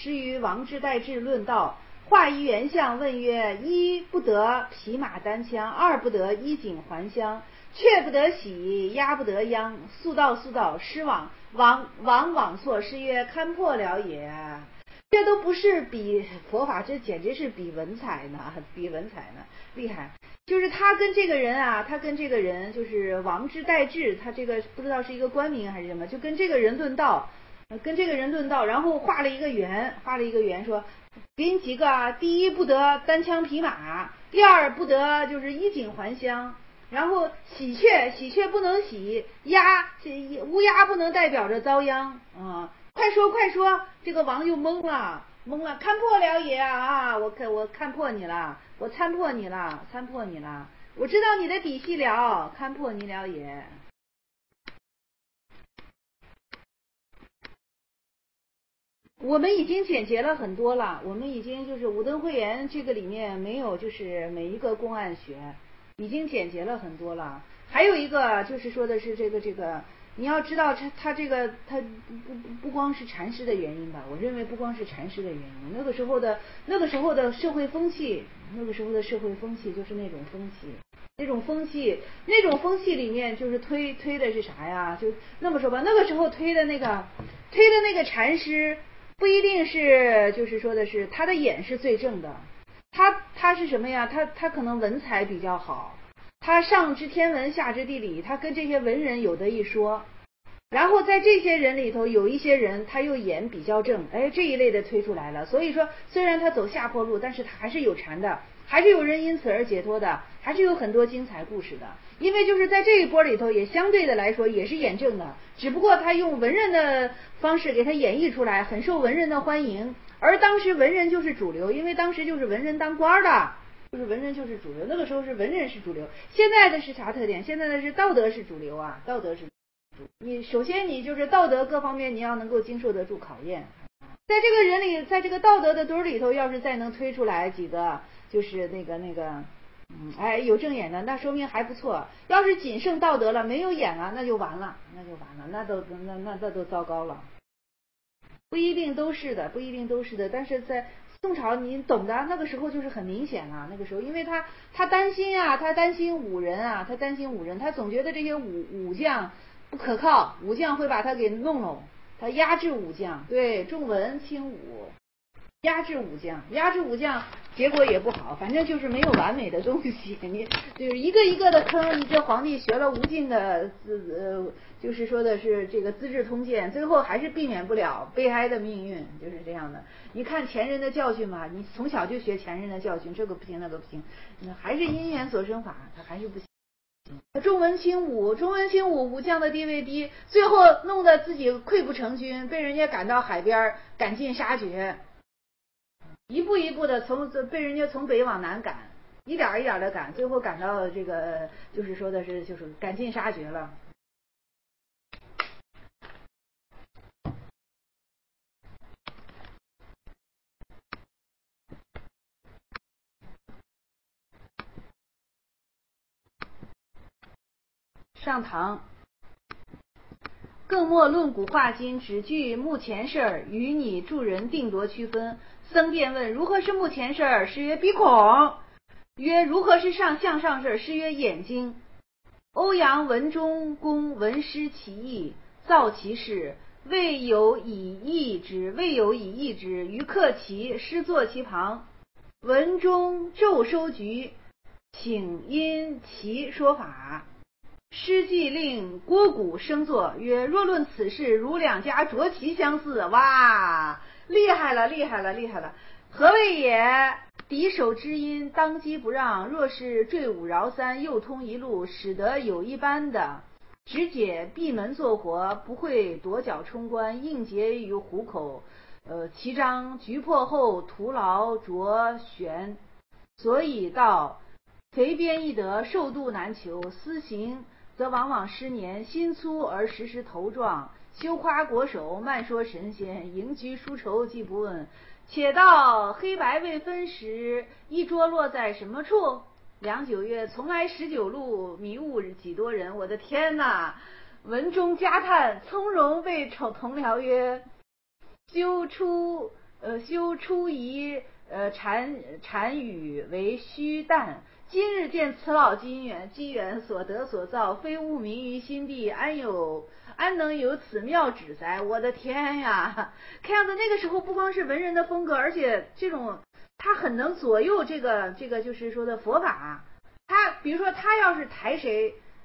画一原相，问曰：一不得匹马单枪，二不得衣锦还乡，却不得喜，鸦不得秧。速道，诗往错。诗曰：勘破了也。这都不是比佛法，这简直是比文采呢，厉害。就是他跟这个人就是王志代志，他这个不知道是一个官名还是什么，就跟这个人论道，然后画了一个圆，说给你几个啊，第一不得单枪匹马，第二不得就是衣锦还乡，然后喜鹊不能喜，乌鸦不能代表着遭殃啊！快说，这个王就懵了，看破了也啊！我看破你了，我参破你了，我知道你的底细了，看破你了也。我们已经简洁了很多了，我们已经就是武登会言这个里面没有就是每一个公案学，已经简洁了很多了。还有一个就是说的是这个，你要知道它这个它不光是禅师的原因吧，我认为不光是禅师的原因，那个时候的社会风气，就是那种风气里面就是推的是啥呀？就那么说吧，那个时候推的那个禅师。不一定是，就是说的是他的眼是最正的，他是什么呀？他可能文采比较好，他上知天文下知地理，他跟这些文人有得一说。然后在这些人里头，有一些人他又眼比较正，哎，这一类的推出来了。所以说，虽然他走下坡路，但是他还是有禅的，还是有人因此而解脱的，还是有很多精彩故事的。因为就是在这一波里头，也相对的来说也是眼正的，只不过他用文人的方式给他演绎出来，很受文人的欢迎。而当时文人就是主流，因为当时就是文人当官的，就是文人就是主流。那个时候是文人是主流，现在的是啥特点？现在的是道德是主流啊，道德是。你首先你就是道德各方面你要能够经受得住考验，在这个人里，在这个道德的堆里头，要是再能推出来几个就是那个有正眼的，那说明还不错。要是仅剩道德了，没有眼了，那就完了，那都糟糕了。不一定都是的，但是在宋朝你懂的，那个时候就是很明显了。那个时候因为他担心啊，他担心武人，他总觉得这些武将不可靠，武将会把他给弄，他压制武将，对，重文轻武，压制武将，结果也不好，反正就是没有完美的东西。你就是一个一个的坑，你这皇帝学了无尽的就是说的是这个资治通鉴，最后还是避免不了悲哀的命运，就是这样的。你看前人的教训嘛，你从小就学前人的教训，这个不行那个不行，还是因缘所生法，他还是不行。重文轻武，武将的地位低，最后弄得自己溃不成军，被人家赶到海边，赶尽杀绝，一步一步的被人家从北往南赶，一点一点的赶，最后赶到这个就是说的是就是赶尽杀绝了。上堂，更莫论古话今，只据目前事儿，与你助人定夺区分。僧便问：如何是目前事儿？师曰：鼻孔。曰：如何是向上事儿？师曰：眼睛。欧阳文忠公闻师其意，造其事，未有以义之，于克其，师坐其旁。文忠骤收局，请因其说法。师既令郭鼓升座，曰：若论此事，如两家着旗相似。哇，厉害了！何谓也？敌手之音，当机不让。若是坠五饶三，又通一路，使得有一般的，直解闭门做活，不会跺脚冲冠，应结于虎口。其章局破后，徒劳卓旋。所以道，肥边易得，瘦度难求。私行则往往失年，心粗而时头壮，羞夸国手，慢说神仙，迎居书愁既不问。且道黑白未分时，一桌落在什么处？良久曰：从来19路，迷雾几多人。我的天哪！文中加叹，从容被同僚曰：修出疑禅语为虚诞。今日见此老机缘所得所造，非物民于心地，安能有此妙旨哉？我的天呀！看样子那个时候不光是文人的风格，而且这种他很能左右这个就是说的佛法。他比如说他要是抬谁，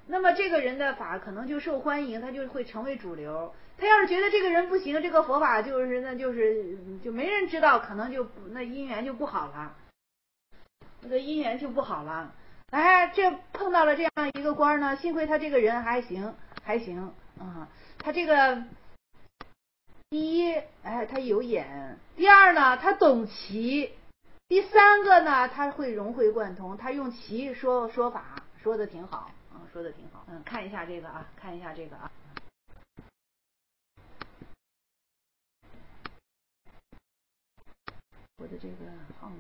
那么这个人的法可能就受欢迎，他就会成为主流。他要是觉得这个人不行，这个佛法就没人知道，可能那姻缘就不好了，那个姻缘就不好了。哎，这碰到了这样一个官呢，幸亏他这个人还行啊，他这个第一，哎，他有眼；第二呢，他懂棋；第三个呢，他会融会贯通，他用棋说法，说的挺好啊，说的挺好。看一下这个啊，看一下这个啊。我的这个号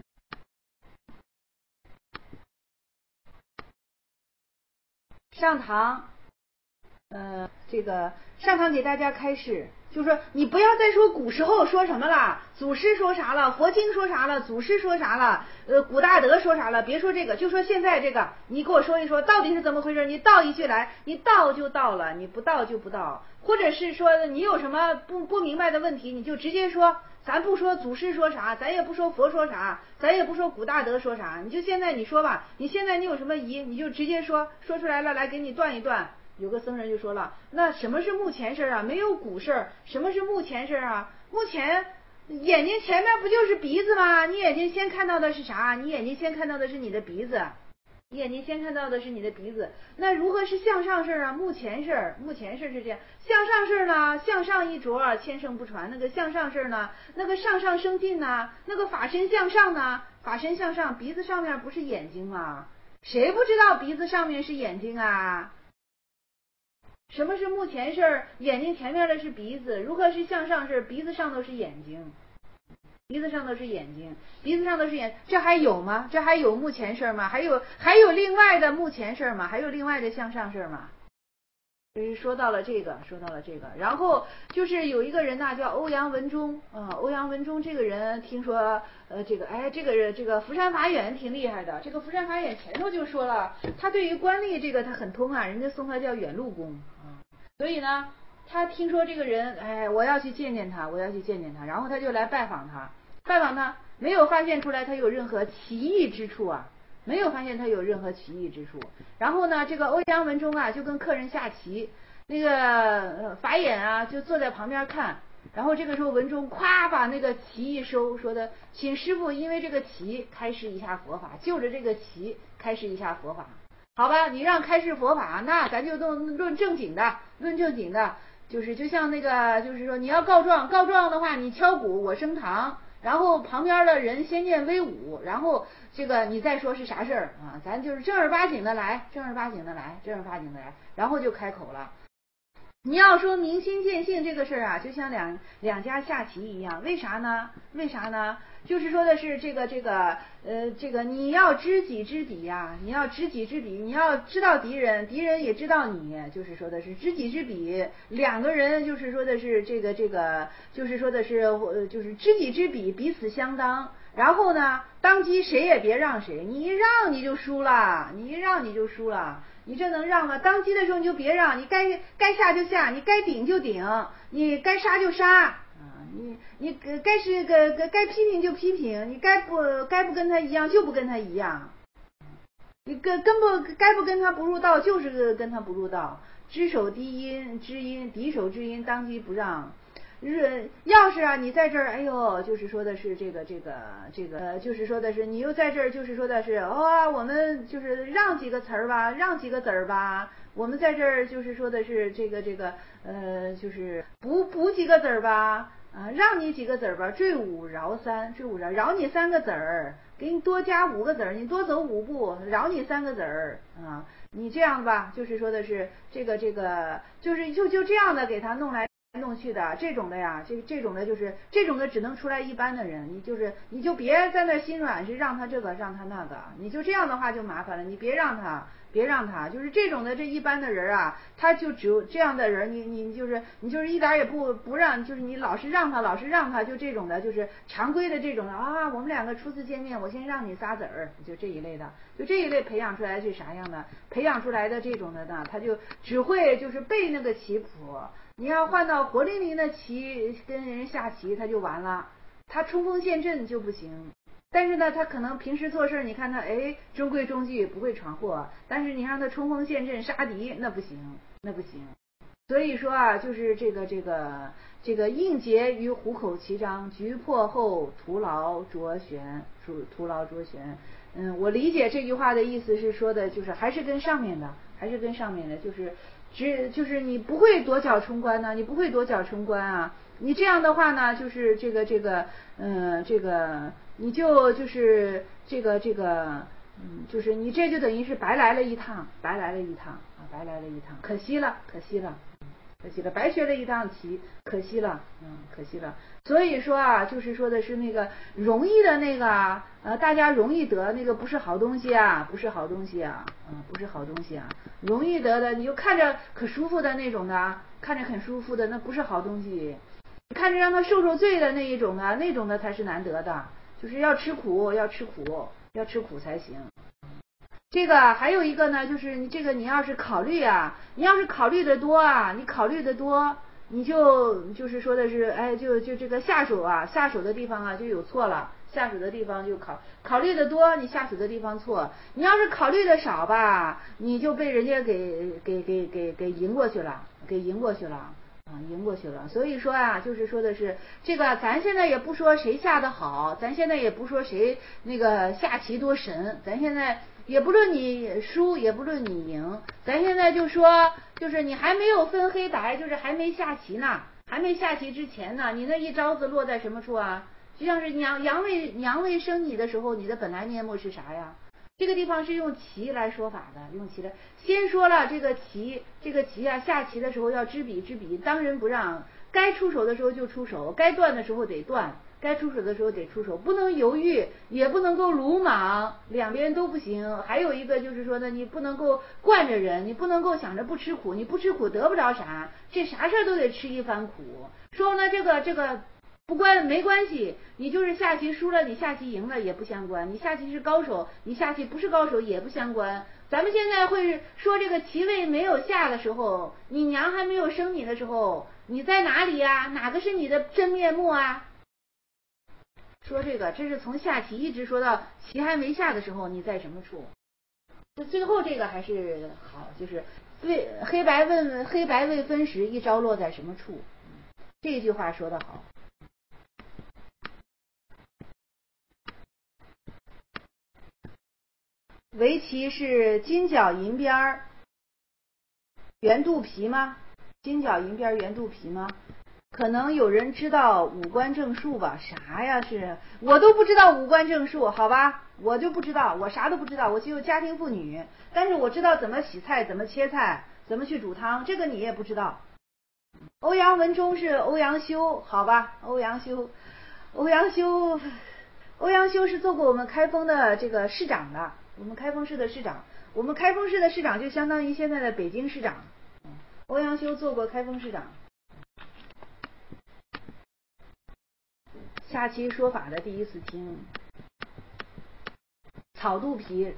上堂，这个上堂给大家开示，就是说你不要再说古时候说什么了，祖师说啥了，佛经说啥了，祖师说啥了，古大德说啥了，别说这个，就说现在这个，你给我说一说到底是怎么回事，你道一句来，你道就道了，你不道就不道，或者是说你有什么不明白的问题，你就直接说，咱不说祖师说啥，咱也不说佛说啥，咱也不说古大德说啥，你就现在你说吧，你现在你有什么疑，你就直接说出来了，来给你断一断。有个僧人就说了，那什么是目前事啊？没有古事，什么是目前事啊？目前眼睛前面不就是鼻子吗？你眼睛先看到的是啥？你眼睛先看到的是你的鼻子，你眼睛先看到的是你的鼻子。那如何是向上事啊？目前事是这样，向上事呢，向上一着，千圣不传。那个向上事呢，那个上上升进呢，那个法身向上呢，法身向上，鼻子上面不是眼睛吗？谁不知道鼻子上面是眼睛啊？什么是目前事？眼睛前面的是鼻子，如何是向上事？鼻子上头是眼睛，鼻子上头是眼睛，鼻子上头是眼，这还有吗？这还有目前事吗？还有另外的目前事吗？还有另外的向上事吗？就是说到了这个，然后就是有一个人呢，叫欧阳文忠啊，欧阳文忠这个人听说这个福山法眼挺厉害的，这个福山法眼前头就说了，他对于官吏这个他很通啊，人家送他叫远路公啊，所以呢，他听说这个人，哎，我要去见见他，然后他就来拜访他，没有发现出来他有任何奇异之处啊。没有发现他有任何奇异之处，然后呢，这个欧阳文忠啊就跟客人下棋，那个法眼啊就坐在旁边看，然后这个时候文忠夸把那个棋一收，说的请师傅因为这个棋开示一下佛法，就着这个棋开示一下佛法，好吧，你让开示佛法，那咱就论正经的，就是就像那个就是说你要告状的话，你敲鼓我升堂。然后旁边的人先念威武，然后这个你再说是啥事儿啊？咱就是正儿八经的来，然后就开口了。你要说明心见性这个事儿啊，就像两家下棋一样，为啥呢？就是说的是这个你要知己知彼呀，你要知道敌人也知道你，就是说的是知己知彼，两个人就是说的是就是说的是就是知己知彼，彼此相当。然后呢，当机谁也别让谁，你一让你就输了，你这能让吗？当机的时候你就别让，你该下就下，你该顶就顶，你该杀就杀啊，你该批评就批评，你该不跟他一样就不跟他一样，你该不跟他不入道就是跟他不入道，只手敌音，敌手之音，当机不让。要是啊，你在这儿，哎呦，就是说的是这个，就是说的是你又在这儿，就是说的是我们就是让几个词儿吧，我们在这儿就是说的是就是补几个子儿吧，啊，让你几个子儿吧，坠五饶三，饶你3个子儿，给你多加5个子儿，你多走5步，饶你3个子儿啊，你这样吧，就是说的是这个就是就这样的给他弄来弄去的，这种的呀，这种的就是这种的只能出来一般的人，你就别在那心软是让他这个让他那个，你就这样的话就麻烦了，你别让他，就是这种的这一般的人啊，他就只有这样的人，你就是一点也不让，就是你老是让他，就这种的，就是常规的这种的啊，我们两个初次见面，我先让你仨子儿，就这一类的，就这一类培养出来是啥样的？培养出来的这种的呢，他就只会就是背那个棋谱。你要换到活灵灵的棋跟人下棋，他就完了，他冲锋陷阵就不行。 但是呢，他可能平时做事，你看他中规中矩，不会闯祸。但是你让他冲锋陷阵杀敌，那不行，那不行。所以说啊，就是这个应节于虎口其章，局破后徒劳卓旋，徒劳卓旋。我理解这句话的意思是说的，就是还是跟上面的，就是你不会夺角冲关呢，你不会夺角冲关啊。你这样的话呢，就是你就是就是你这就等于是白来了一趟，可惜了，白学了一趟棋，可惜了。所以说啊，就是说的是那个容易的那个大家容易得那个不是好东西啊，容易得的你就看着可舒服的那种的，看着很舒服的那不是好东西，看着让他受罪的那一种的，那种的才是难得的，就是要吃苦才行。这个还有一个呢，就是你要是考虑的多，你就是说的是就这个下手的地方就有错了，下手的地方就考虑的多，你下手的地方错。你要是考虑的少吧，你就被人家给赢过去了。所以说啊，就是说的是这个，咱现在也不说谁下得好，咱现在也不说谁那个下棋多神，咱现在也不论你输，也不论你赢，咱现在就说，就是你还没有分黑白，就是还没下棋呢，还没下棋之前呢，你那一招子落在什么处啊？就像是娘未生你的时候，你的本来面目是啥呀？这个地方是用棋来说法的，先说了这个棋啊，下棋的时候要知彼，当仁不让，该出手的时候就出手，该断的时候得断，该出手的时候得出手，不能犹豫，也不能够鲁莽，两边都不行。还有一个就是说呢，你不能够惯着人，你不能够想着不吃苦，你不吃苦得不着啥，这啥事都得吃一番苦。说呢这个没关系，你就是下棋输了，你下棋赢了也不相关，你下棋是高手，你下棋不是高手也不相关。咱们现在会说这个棋位没有下的时候，你娘还没有生你的时候，你在哪里呀？哪个是你的真面目啊？说这是从下棋一直说到棋还没下的时候，你在什么处？最后这个还是好，就是黑白未分时，一招落在什么处？这句话说得好。围棋是金角银边圆肚皮吗？可能有人知道五官正数吧？啥呀？我都不知道五官正数，好吧？我就不知道，我啥都不知道，我只有家庭妇女。但是我知道怎么洗菜，怎么切菜，怎么去煮汤，这个你也不知道。欧阳文忠是欧阳修，好吧？欧阳修是做过我们开封的这个市长的，我们开封市的市长就相当于现在的北京市长。欧阳修做过开封市长。下棋说法的第一次听，草肚皮。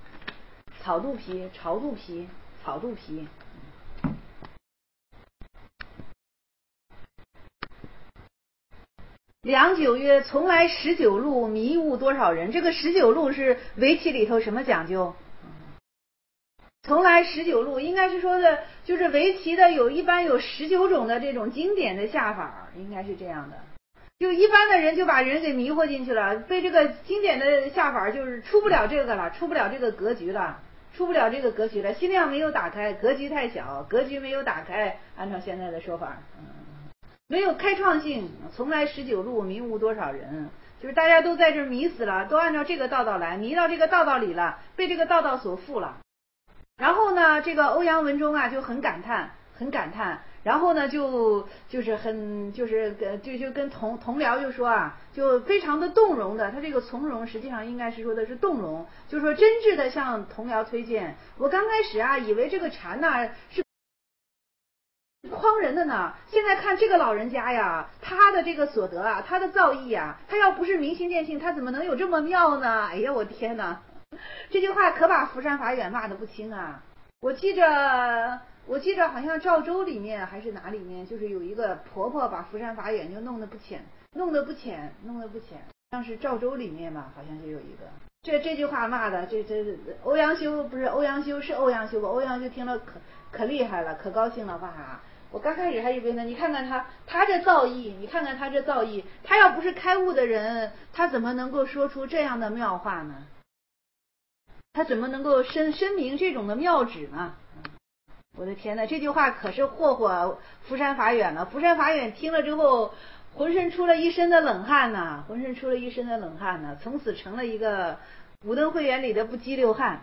良久曰：从来19路，迷误多少人。这个19路是围棋里头什么讲究？从来19路应该是说的，就是围棋的一般有19种的这种经典的下法，应该是这样的。就一般的人就把人给迷惑进去了，被这个经典的下法就是出不了这个格局了，心量没有打开，格局太小，格局没有打开，按照现在的说法，没有开创性。从来19路，迷误多少人，就是大家都在这迷死了，都按照这个道来，迷到这个道里了，被这个道所缚了。然后呢，这个欧阳文忠啊就很感叹，然后呢就是跟同僚就说啊，就非常的动容的，他这个从容实际上应该是说的是动容，就是说真挚的向同僚推荐。我刚开始啊以为这个禅呢是诓人的呢，现在看这个老人家呀，他的这个所得啊，他的造诣啊，他要不是明心见性，他怎么能有这么妙呢？哎呀，我天哪！这句话可把福山法远骂得不轻啊！我记着好像赵州里面还是哪里面，就是有一个婆婆把福山法远就弄得不浅。 像是赵州里面吧，好像就有一个。这句话骂的，这欧阳修不是欧阳修是欧阳修吧？欧阳修听了可厉害了，可高兴了吧？我刚开始还以为呢，你看看他这造诣，你看看他这造诣，他要不是开悟的人，他怎么能够说出这样的妙话呢？他怎么能够深明这种的妙旨呢？我的天哪，这句话可是霍福山法远了。福山法远听了之后，浑身出了一身的冷汗呐，从此成了一个武登会员里的不羁流汗。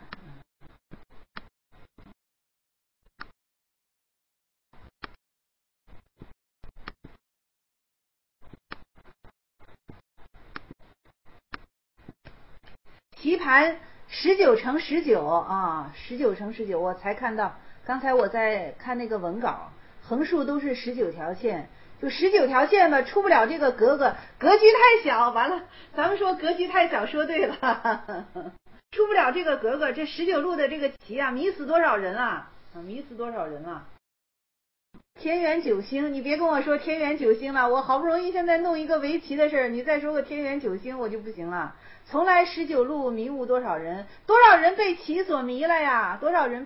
棋盘19乘19啊，19乘19，我才看到，刚才我在看那个文稿，横竖都是19条线，就19条线吧，出不了这个格局太小，完了，咱们说格局太小，说对了，出不了这个格，这19路的这个棋啊，迷死多少人啊！天元九星，你别跟我说天元九星了，我好不容易现在弄一个围棋的事儿，你再说个天元九星我就不行了。从来19路迷雾多少人被棋所迷了呀！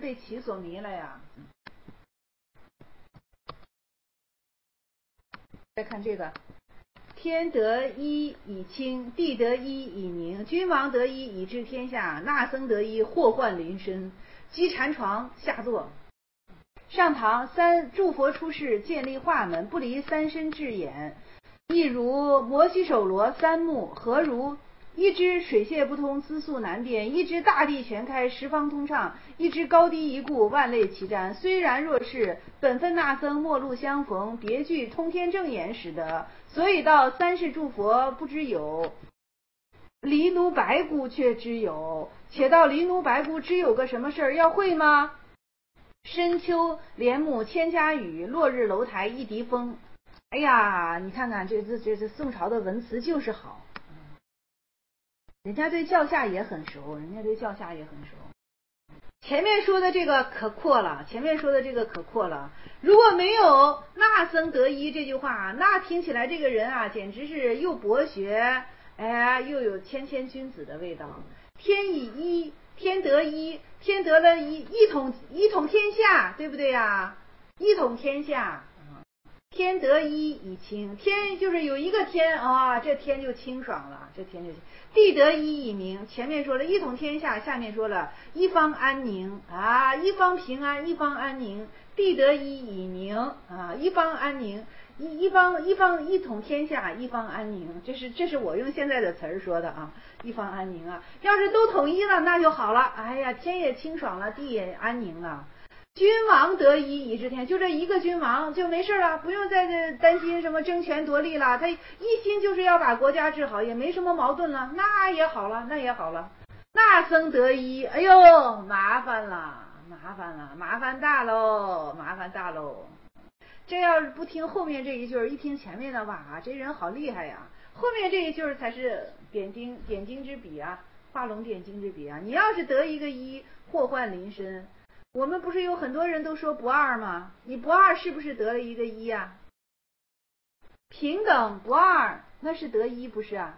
再看这个，天得一以清，地得一以宁，君王得一以治天下，那僧得一祸患临身，积禅床下坐。上堂诸佛出世，建立化门，不离三身智眼，亦如摩西手罗三目，何如一知水泄不通，思宿难辨；一知大地全开，十方通畅；一知高低一顾，万类齐瞻。虽然若是本分那僧，陌路相逢，别具通天正眼使得。所以到三世诸佛不知有，离奴白姑却知有。且到离奴白姑知有个什么事儿，要会吗？深秋连幕千家雨，落日楼台一笛风。哎呀，你看看这宋朝的文词就是好，人家对教下也很熟。前面说的这个可阔了，如果没有那僧得一这句话，那听起来这个人啊，简直是又博学，又有谦君子的味道。天以一，天得一，天得了一统天下，对不对呀？一统天下，天得一以清，天就是有一个天啊，这天就清爽了，地得一以明，前面说了一统天下，下面说了一方安宁啊，一方平安，一方安宁，地得一以宁啊，一方安宁，一方一统天下，一方安宁，这是我用现在的词儿说的啊，一方安宁啊，要是都统一了那就好了，哎呀，天也清爽了，地也安宁了。君王得一以治天，就这一个君王就没事了，不用再担心什么争权夺利了，他一心就是要把国家治好，也没什么矛盾了，那也好了。那僧得一，哎呦，麻烦大喽。这要是不听后面这一句，一听前面的，哇，这人好厉害呀！后面这一句才是点睛之笔啊，画龙点睛之笔啊！你要是得一个一，祸患临身。我们不是有很多人都说不二吗？你不二是不是得了一个一啊？平等不二，那是得一不是啊？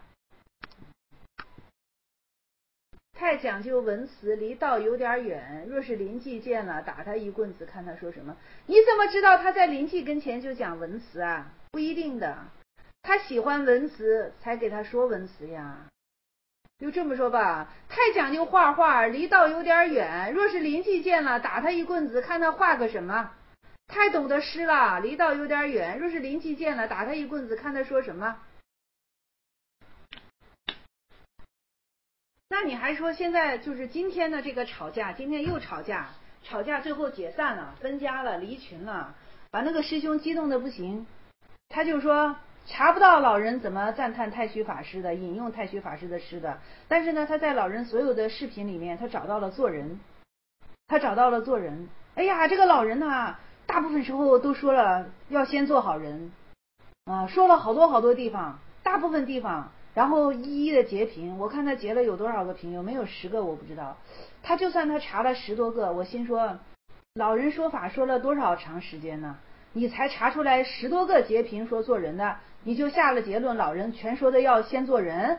太讲究文辞，离道有点远。若是邻居见了，打他一棍子，看他说什么。你怎么知道他在邻居跟前就讲文辞啊？不一定的，他喜欢文辞才给他说文辞呀。就这么说吧，太讲究画画，离道有点远。若是邻居见了，打他一棍子，看他画个什么。太懂得诗了，离道有点远。若是邻居见了，打他一棍子，看他说什么。那你还说现在就是今天的这个吵架，今天又吵架最后解散了，分家了，离群了，把那个师兄激动的不行。他就说查不到老人怎么赞叹太虚法师的，引用太虚法师的诗的，但是呢，他在老人所有的视频里面，他找到了做人。哎呀，这个老人呢，大部分时候都说了要先做好人啊，说了好多地方，大部分地方，然后一一的截屏。我看他截了有多少个屏，有没有10个我不知道。他就算他查了10多个，我心说，老人说法说了多少长时间呢？你才查出来10多个截屏说做人的，你就下了结论，老人全说的要先做人，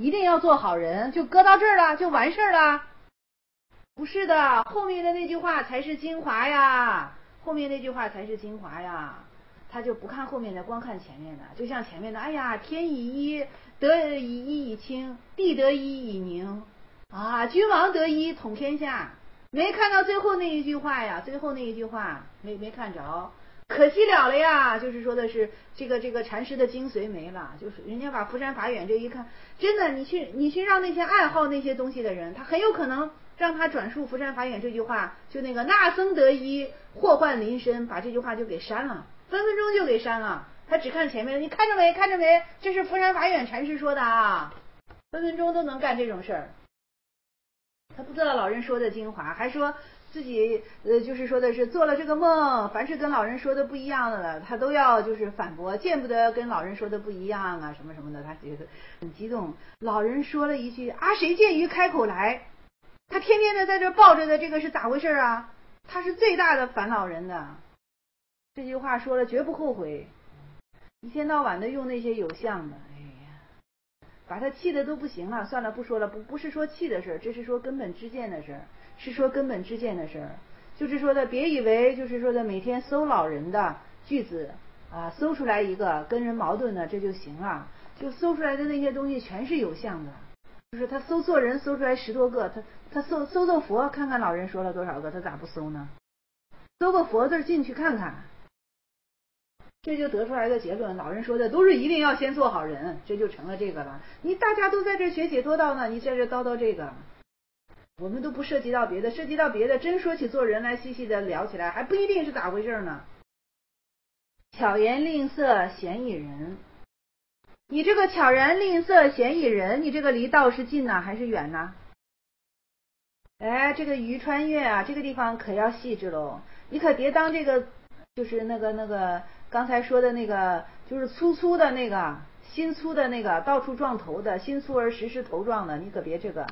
一定要做好人，就搁到这儿了，就完事儿了。不是的，后面的那句话才是精华呀，后面那句话才是精华呀。他就不看后面的，光看前面的，就像前面的，哎呀，天以一，德以一以清，地得一以宁，啊，君王得一统天下。没看到最后那一句话呀，最后那一句话没看着，可惜了呀。就是说的是这个禅师的精髓没了，就是人家把福山法远这一看，真的，你去让那些爱好那些东西的人，他很有可能让他转述福山法远这句话，就那个那僧得一，祸患临身，把这句话就给删了，分分钟就给删了。他只看前面，你看着没？看着没？这是福山法远禅师说的啊，分分钟都能干这种事儿。他不知道老人说的精华，还说自己就是说的是做了这个梦，凡是跟老人说的不一样的了，他都要就是反驳，见不得跟老人说的不一样啊，什么什么的，他觉得很激动。老人说了一句啊，谁见鱼开口来，他天天的在这抱着的，这个是咋回事啊？他是最大的烦恼人的。这句话说了绝不后悔，一天到晚的用那些有相的，哎呀，把他气的都不行了。算了，不说了，不是说气的事，这是说根本知见的事，是说根本知见的事。就是说的，别以为就是说的每天搜老人的句子啊，搜出来一个跟人矛盾的这就行了，就搜出来的那些东西全是有相的。就是他搜错人搜出来10多个，他搜佛，看看老人说了多少个，他咋不搜呢？搜个佛字进去看看，这就得出来的结论，老人说的都是一定要先做好人，这就成了这个了。你大家都在这学解脱道呢，你在这叨叨这个，我们都不涉及到别的，涉及到别的，真说起做人来细细的聊起来，还不一定是咋回事呢。巧言令色，鲜矣仁。你这个巧言令色，鲜矣仁，你这个离道是近呢还是远呢？哎，这个鱼穿越啊，这个地方可要细致喽。你可别当这个就是那个刚才说的那个，就是粗的那个，心粗的那个，到处撞头的，心粗而时头撞的，你可别这个。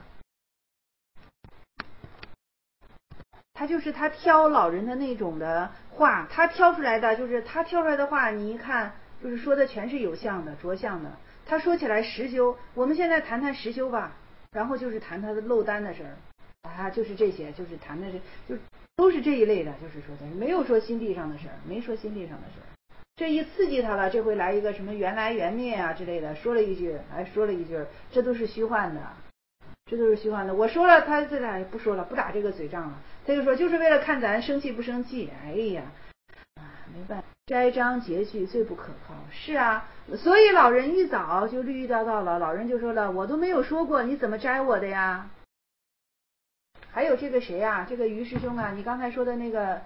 他就是他挑老人的那种的话，他挑出来的就是他挑出来的话，你一看就是说的全是有相的、着相的。他说起来实修，我们现在谈谈实修吧，然后就是谈他的漏单的事儿啊，就是这些，就是谈的就都是这一类的，就是说的没有说心地上的事儿，没说心地上的事儿。这一刺激他了，这回来一个什么缘来缘灭啊之类的，说了一句，这都是虚幻的。这都是虚幻的，我说了，他这俩不说了，不打这个嘴仗了。他就说，就是为了看咱生气不生气。哎呀，没办法，摘章截句最不可靠。是啊，所以老人一早就绿到了，老人就说了，我都没有说过，你怎么摘我的呀？还有这个谁啊？这个于师兄啊，你刚才说的那个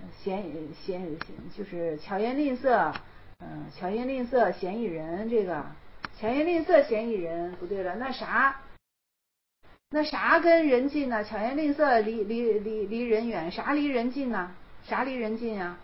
就是巧言令色，巧言令色，鲜矣仁。这个巧言令色，鲜矣仁不对了，那啥跟人近呢？巧言令色离人远，啥离人近呢？啥离人近呀？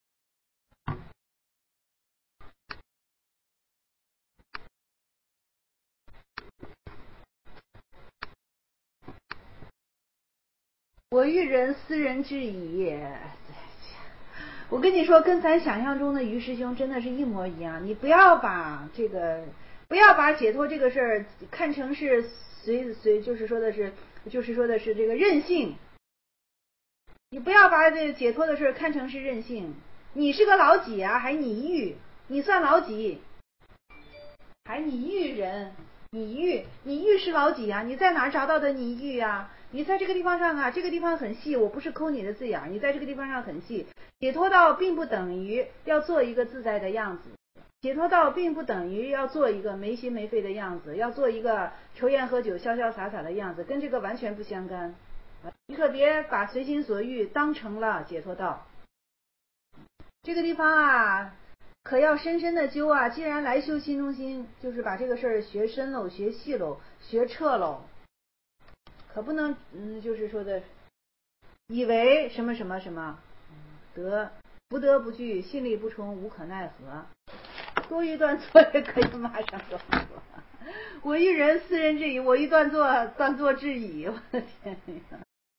我遇人思人之矣。我跟你说，跟咱想象中的于师兄真的是一模一样。你不要把解脱这个事儿看成是就是说的是这个任性。你不要把这解脱的事看成是任性。你是个老几啊？还你欲？你算老几？还你欲人？你欲是老几啊？你在哪儿找到的你欲啊？你在这个地方上啊，这个地方很细，我不是抠你的字眼，你在这个地方上很细。解脱道并不等于要做一个自在的样子，解脱道并不等于要做一个没心没肺的样子，要做一个抽烟喝酒潇潇洒洒的样子，跟这个完全不相干。你可别把随心所欲当成了解脱道。这个地方啊，可要深深的究啊！既然来修心中心，就是把这个事儿学深喽，学细喽，学彻喽，可不能就是说的以为什么什么什么不得不惧，心里不从，无可奈何。多一段错也可以马上说。我遇人思人之矣，我一断作至矣。我的天呀！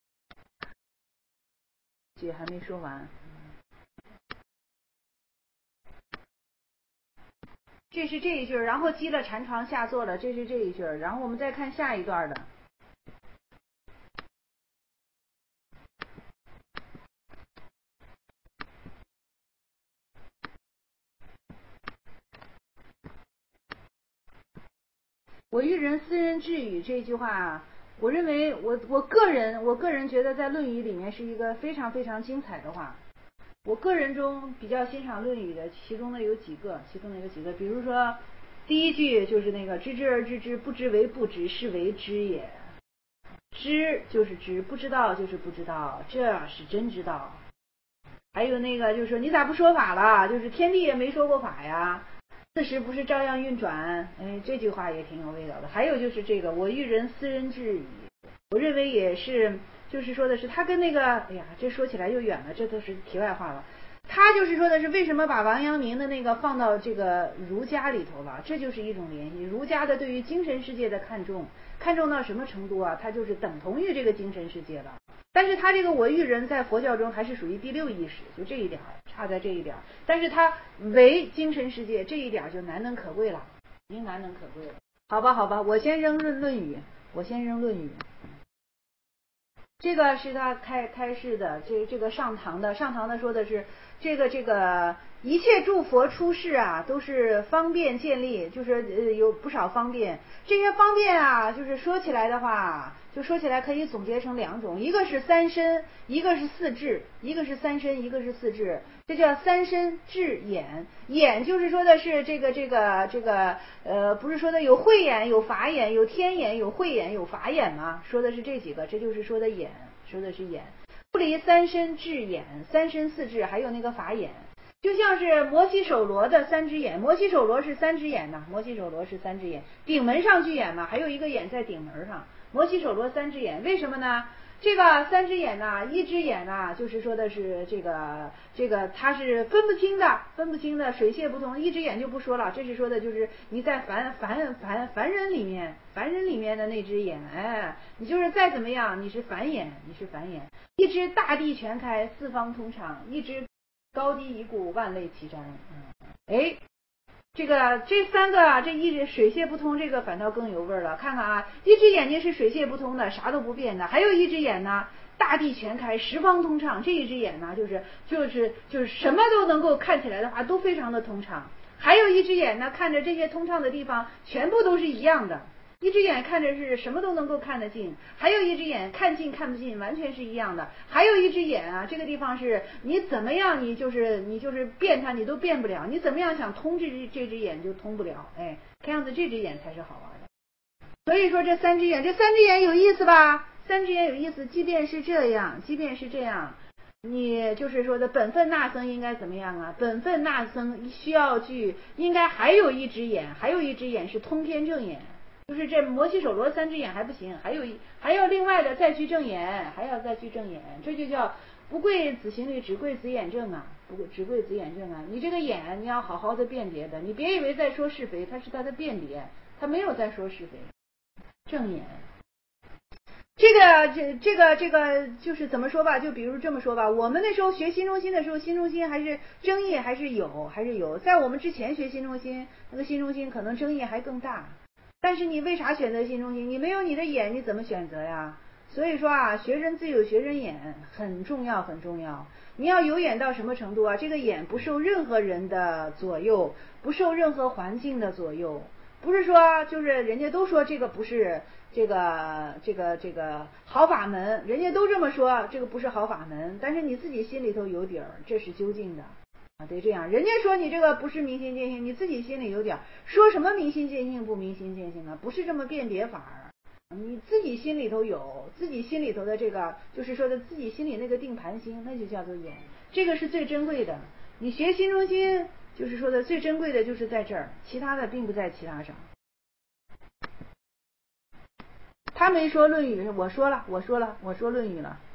这还没说完。 这是这一句，然后积了禅床下坐了，这是这一句，然后我们再看下一段的。我遇人思人至语这句话，我认为我个人觉得在《论语》里面是一个非常非常精彩的话。我个人中比较欣赏《论语》的，其中的有几个，比如说第一句就是那个知之而知之，不知为不知，是为知也。知就是知，不知道就是不知道，这是真知道。还有那个就是说你咋不说法了，就是天地也没说过法呀，四时不是照样运转，这句话也挺有味道的。还有就是这个我遇人思人至语，我认为也是，就是说的是他跟那个，哎呀，这说起来又远了，这都是题外话了。他就是说的是为什么把王阳明的那个放到这个儒家里头了，这就是一种联系。儒家的对于精神世界的看重到什么程度啊？他就是等同于这个精神世界了。但是他这个我遇人在佛教中还是属于第六意识，就这一点差在这一点，但是他为精神世界这一点就难能可贵了，已经难能可贵了。好吧，我先扔论语。这个是他开示的，这个上堂的说的是这个一切诸佛出世啊，都是方便建立，就是有不少方便。这些方便啊，就是说起来的话，就说起来可以总结成两种，一个是三身，一个是四智，这叫三身智眼。眼就是说的是这个不是说的有慧眼、有法眼、有天眼、有慧眼、有法眼吗？说的是这几个，这就是说的眼，说的是眼。不离三身智眼、三身四智，还有那个法眼。就像是摩西手罗的三只眼，摩西手罗是三只眼，顶门上去眼嘛，还有一个眼在顶门上。摩西手罗三只眼，为什么呢？这个三只眼呢，一只眼呢，就是说的是这个它是分不清的，水泄不通。一只眼就不说了，这是说的就是你在凡人里面的那只眼，你就是再怎么样，你是凡眼。一只大地全开，四方通畅，一只高低一顾，万类齐瞻。这三个这一只水泄不通，这个反倒更有味了。看看啊，一只眼睛是水泄不通的，啥都不变的；还有一只眼呢，大地全开，十方通畅。这一只眼呢，就是什么都能够看起来的话，都非常的通畅。还有一只眼呢，看着这些通畅的地方，全部都是一样的。一只眼看着是什么都能够看得进，还有一只眼看近看不进，完全是一样的。还有一只眼啊，这个地方是你怎么样，你就是变它，你都变不了。你怎么样想通这只眼就通不了。看样子这只眼才是好玩的。所以说这三只眼有意思吧？三只眼有意思，即便是这样，你就是说的本分纳僧应该怎么样啊？本分纳僧需要应该还有一只眼是通天正眼。就是这摩西手罗三只眼还不行，还要另外的再去正眼，这就叫不贵子行律，只贵子眼正啊！你这个眼你要好好的辨别的，你别以为在说是非，它是它的辨别，它没有在说是非。正眼，这个就是怎么说吧？就比如这么说吧，我们那时候学新中心的时候，新中心还是争议还是有，在我们之前学新中心，那个新中心可能争议还更大。但是你为啥选择新中心？你没有你的眼，你怎么选择呀？所以说啊，学人自有学人眼，很重要。你要有眼到什么程度啊？这个眼不受任何人的左右，不受任何环境的左右。不是说就是人家都说这个不是这个好法门，人家都这么说这个不是好法门，但是你自己心里头有底儿，这是究竟的。得这样，人家说你这个不是明心见性，你自己心里有点说什么明心见性不明心见性啊？不是这么辨别法，你自己心里头有，自己心里头的这个就是说的自己心里那个定盘心，那就叫做眼，这个是最珍贵的。你学新中心就是说的最珍贵的就是在这儿，其他的并不在其他上。他没说论语，我说论语了。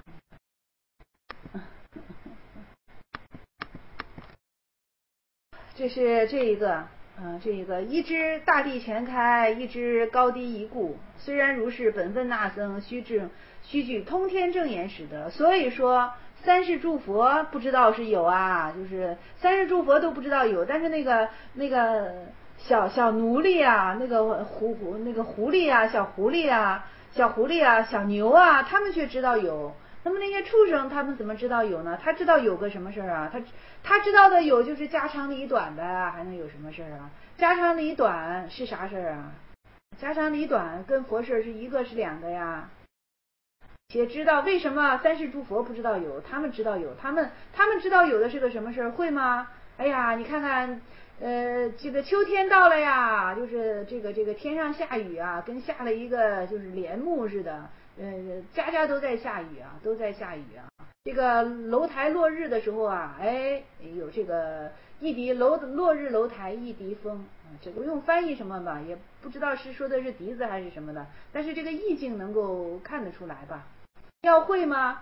这是这一个一只大地全开，一只高低一顾。虽然如是，本分纳僧须具通天正眼使得。所以说三世诸佛不知道是有啊，就是三世诸佛都不知道有，但是那个小奴隶啊，那个狐狸啊，小狐狸啊，小牛啊，他们却知道有。那么那些畜生他们怎么知道有呢？他知道有个什么事啊？他知道的有就是家长里短的啊，还能有什么事啊？家长里短是啥事啊？家长里短跟佛事是一个是两个呀？且知道为什么三世诸佛不知道有，他们知道有，他们知道有的是个什么事会吗？哎呀，你看看这个秋天到了呀，就是这个天上下雨啊，跟下了一个就是帘幕似的，家家都在下雨啊，都在下雨啊。这个楼台落日的时候啊，哎，有这个一笛落日楼台一笛风，这不用翻译什么吧，也不知道是说的是笛子还是什么的，但是这个意境能够看得出来吧？要会吗？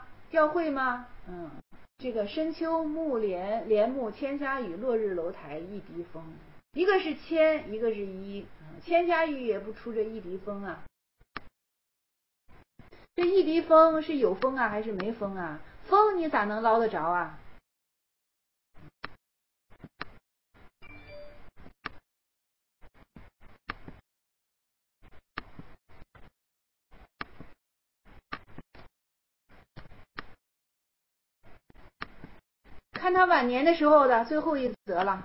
这个深秋暮帘幕千家雨，落日楼台一笛风，一个是千，一个是一，千家雨也不出这一笛风啊。这一笛风是有风啊还是没风啊？风你咋能捞得着啊？看他晚年的时候的最后一则了。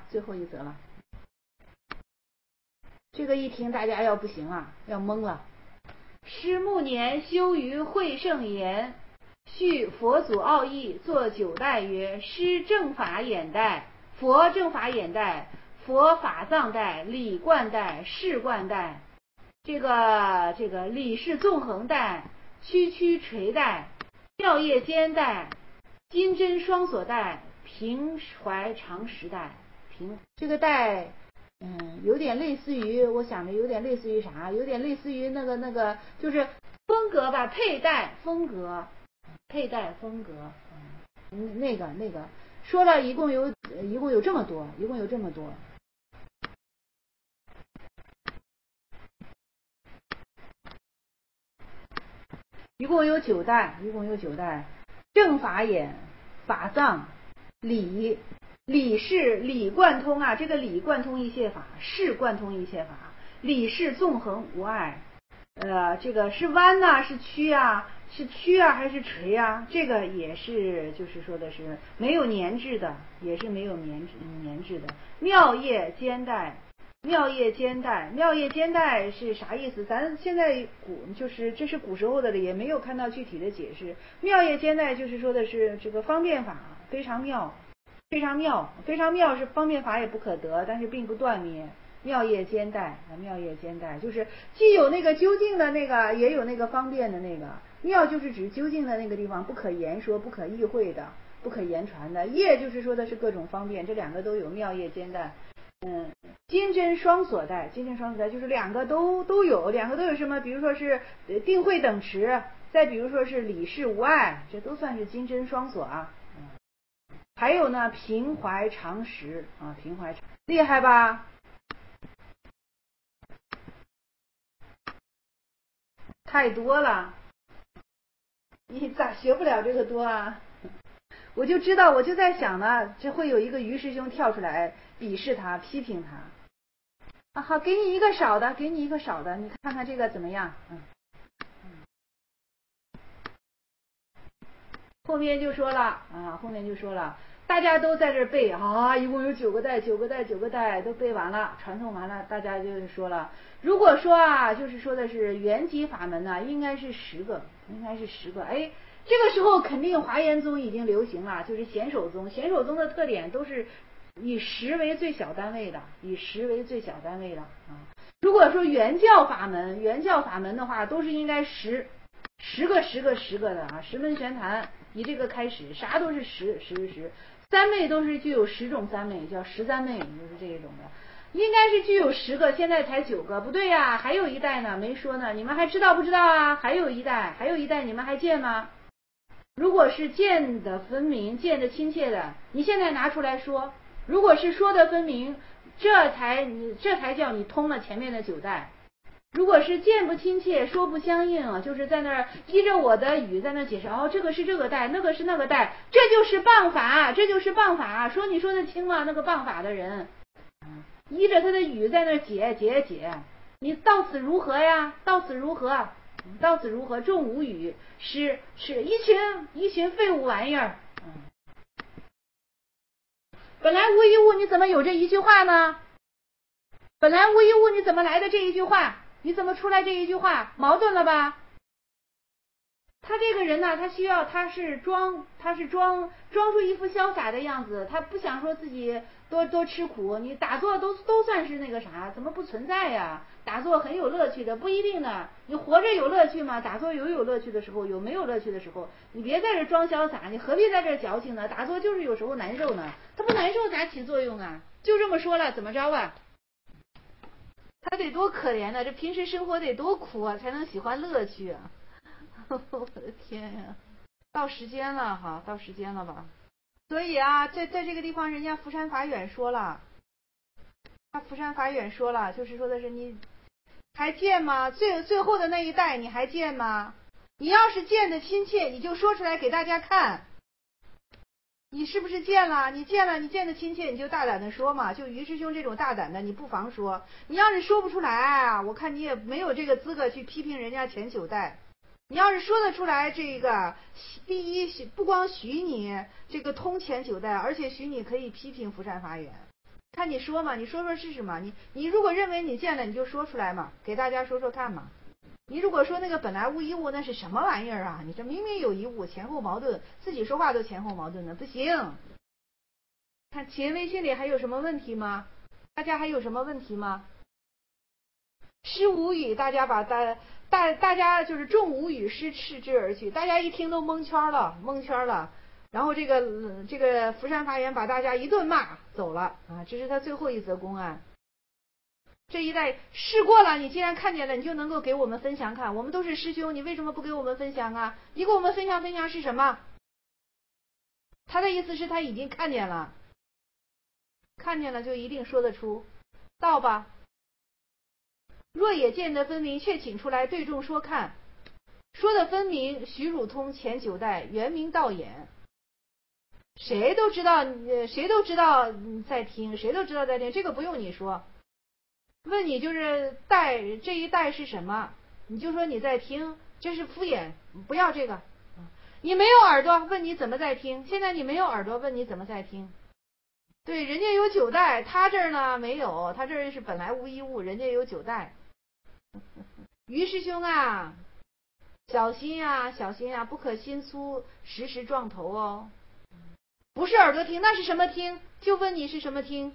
这个一听大家要不行啊，要懵了。师暮年修于会圣言，续佛祖奥义，作九代曰：师正法眼代，佛正法眼代，佛法藏代，理观代，事观代，这个理事纵横代，区垂代，妙业间代，金针双锁代，平怀长时代。这个代有点类似于，我想着有点类似于啥？有点类似于那个就是风格吧，佩戴风格，那个说了一共有这么多，一共有九代，正法眼、法藏、理事理贯通啊，这个理贯通一切法，事贯通一切法，理事纵横无碍。这个是弯呐，是曲啊，还是垂啊？这个也是，就是说的是没有年制的，也是没有年制的。妙业兼代是啥意思？咱现在就是这是古时候的了，也没有看到具体的解释。妙业兼代就是说的是这个方便法非常妙是方便法也不可得，但是并不断灭。妙业兼代就是既有那个究竟的那个，也有那个方便的那个。妙就是指究竟的那个地方，不可言说、不可意会的、不可言传的。业就是说的是各种方便，这两个都有，妙业兼代。金针双锁代就是两个都有，什么？比如说是定慧等持，再比如说是理事无碍，这都算是金针双锁啊。还有呢，平怀长时啊，厉害吧？太多了，你咋学不了这个多啊？我就知道，我就在想呢，这会有一个于师兄跳出来鄙视他、批评他。啊，好，给你一个少的，你看看这个怎么样？后面就说了，大家都在这背啊，一共有9个代都背完了，传送完了，大家就说了，如果说啊，就是说的是原籍法门呢，应该是10个，哎，这个时候肯定华严宗已经流行了，就是显首宗的特点都是以10为最小单位的，啊。如果说原教法门的话，都是应该10个的啊，10门玄坛以这个开始，啥都是10，三昧都是具有10种三昧，叫10三昧，就是这一种的，应该是具有10个，现在才9个，不对呀，还有一代呢，没说呢，你们还知道不知道啊？还有一代，你们还见吗？如果是见的分明、见的亲切的，你现在拿出来说，如果是说的分明，这才叫你通了前面的9代。如果是见不亲切，说不相应，就是在那儿依着我的语在那解释，这个是这个代，那个是那个代，这就是谤法，说你说得清吗？那个谤法的人， 依着他的语在那解，你到此如何呀？到此如何？到此如何？众无语，是一群废物玩意儿。本来无一物，你怎么有这一句话呢？本来无一物，你怎么来的这一句话？你怎么出来这一句话？矛盾了吧？他这个人呢，他是装出一副潇洒的样子，他不想说自己多吃苦。你打坐都算是那个啥，怎么不存在呀？打坐很有乐趣的，不一定的。你活着有乐趣吗？打坐有乐趣的时候，有没有乐趣的时候。你别在这装潇洒，你何必在这矫情呢？打坐就是有时候难受呢，他不难受咋起作用啊？就这么说了，怎么着啊？他得多可怜呢，这平时生活得多苦啊，才能喜欢乐趣啊！我的天呀，到时间了哈，到时间了吧？所以啊，在这个地方，人家福山法远说了，就是说的是你还见吗？最后的那一代你还见吗？你要是见的亲切，你就说出来给大家看。你是不是见了？你见的亲切，你就大胆的说嘛。就于师兄这种大胆的，你不妨说。你要是说不出来，我看你也没有这个资格去批评人家前9代。你要是说得出来，这个第一不光许你这个通前9代，而且许你可以批评福山法远。看你说嘛，你说是什么？你如果认为你见了，你就说出来嘛，给大家说说看嘛。你如果说那个本来无一物，那是什么玩意儿啊？你这明明有一物，前后矛盾，自己说话都前后矛盾的，不行。看企业微信里还有什么问题吗？大家还有什么问题吗？师无语，大家大家就是众无语，师斥之而去，大家一听都蒙圈了。然后这个福山法远把大家一顿骂走了啊，这是他最后一则公案。这一代试过了，你既然看见了，你就能够给我们分享看。我们都是师兄，你为什么不给我们分享啊？你给我们分享是什么？他的意思是他已经看见了就一定说得出道吧。若也见得分明，却请出来对众说看。说的分明，徐汝通前9代原名道衍，谁都知道在听，这个不用你说。问你就是这一代是什么，你就说你在听，这是敷衍，不要这个。你没有耳朵，问你怎么在听？现在你没有耳朵，问你怎么在听？对，人家有9代，他这儿呢没有，他这儿是本来无一物，人家有9代。于师兄啊，小心呀，不可心粗，时撞头哦。不是耳朵听，那是什么听？就问你是什么听？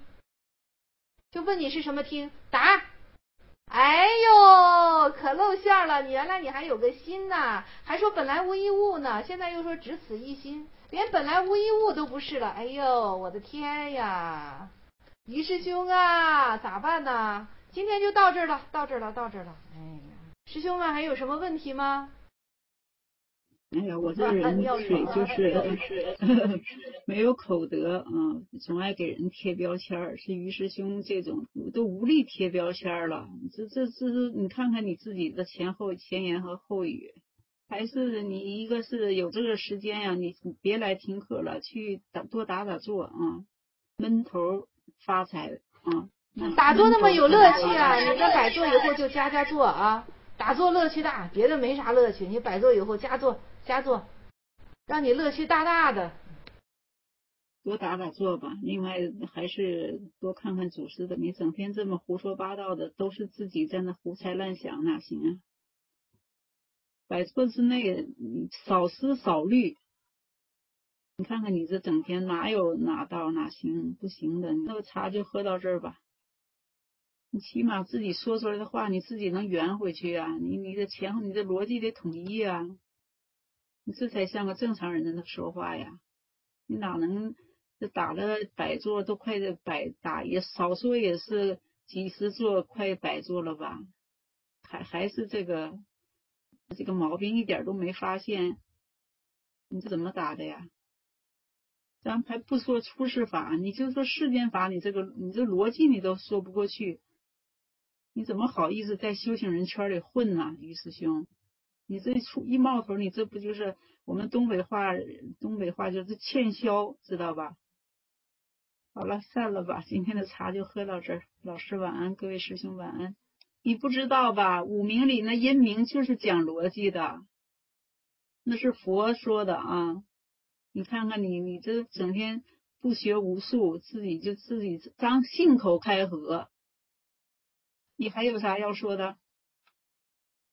答。哎呦，可露馅了！原来你还有个心呐，还说本来无一物呢，现在又说只此一心，连本来无一物都不是了。哎呦，我的天呀！于师兄啊，咋办呢？今天就到这儿了。哎呀，师兄们还有什么问题吗？ 哎呀，我这人就是没有口德啊，总爱给人贴标签。是于师兄这种都无力贴标签了。这，你看看你自己的前言和后语，还是你一个是有这个时间呀，你别来听课了，去多打坐啊，闷头发财啊。 打坐那么有乐趣啊！你这摆坐以后就加坐啊，打坐乐趣大，别的没啥乐趣。你摆坐以后加坐，让你乐趣大大的。 多打坐吧，另外还是多看看祖师的。你整天这么胡说八道的，都是自己在那胡猜乱想，哪行啊？摆坐之内，你少思少虑。你看看你这整天哪有哪道哪行？不行的，那个茶就喝到这儿吧。你起码自己说出来的话，你自己能圆回去啊！你的前后，你的逻辑得统一啊！你这才像个正常人在那说话呀！你哪能这打了100座都快打也少说也是几十座快100座了吧？还是这个毛病一点都没发现，你这怎么打的呀？咱还不说出世法，你就说世间法，你这逻辑你都说不过去。你怎么好意思在修行人圈里混呢，于师兄？你这一冒头，你这不就是我们东北话就是欠削，知道吧？ 好了，散了吧，今天的茶就喝到这儿。老师晚安，各位师兄晚安。你不知道吧？五明里那阴明就是讲逻辑的，那是佛说的啊。你看看你这整天不学无术，自己张信口开河，你还有啥要说的？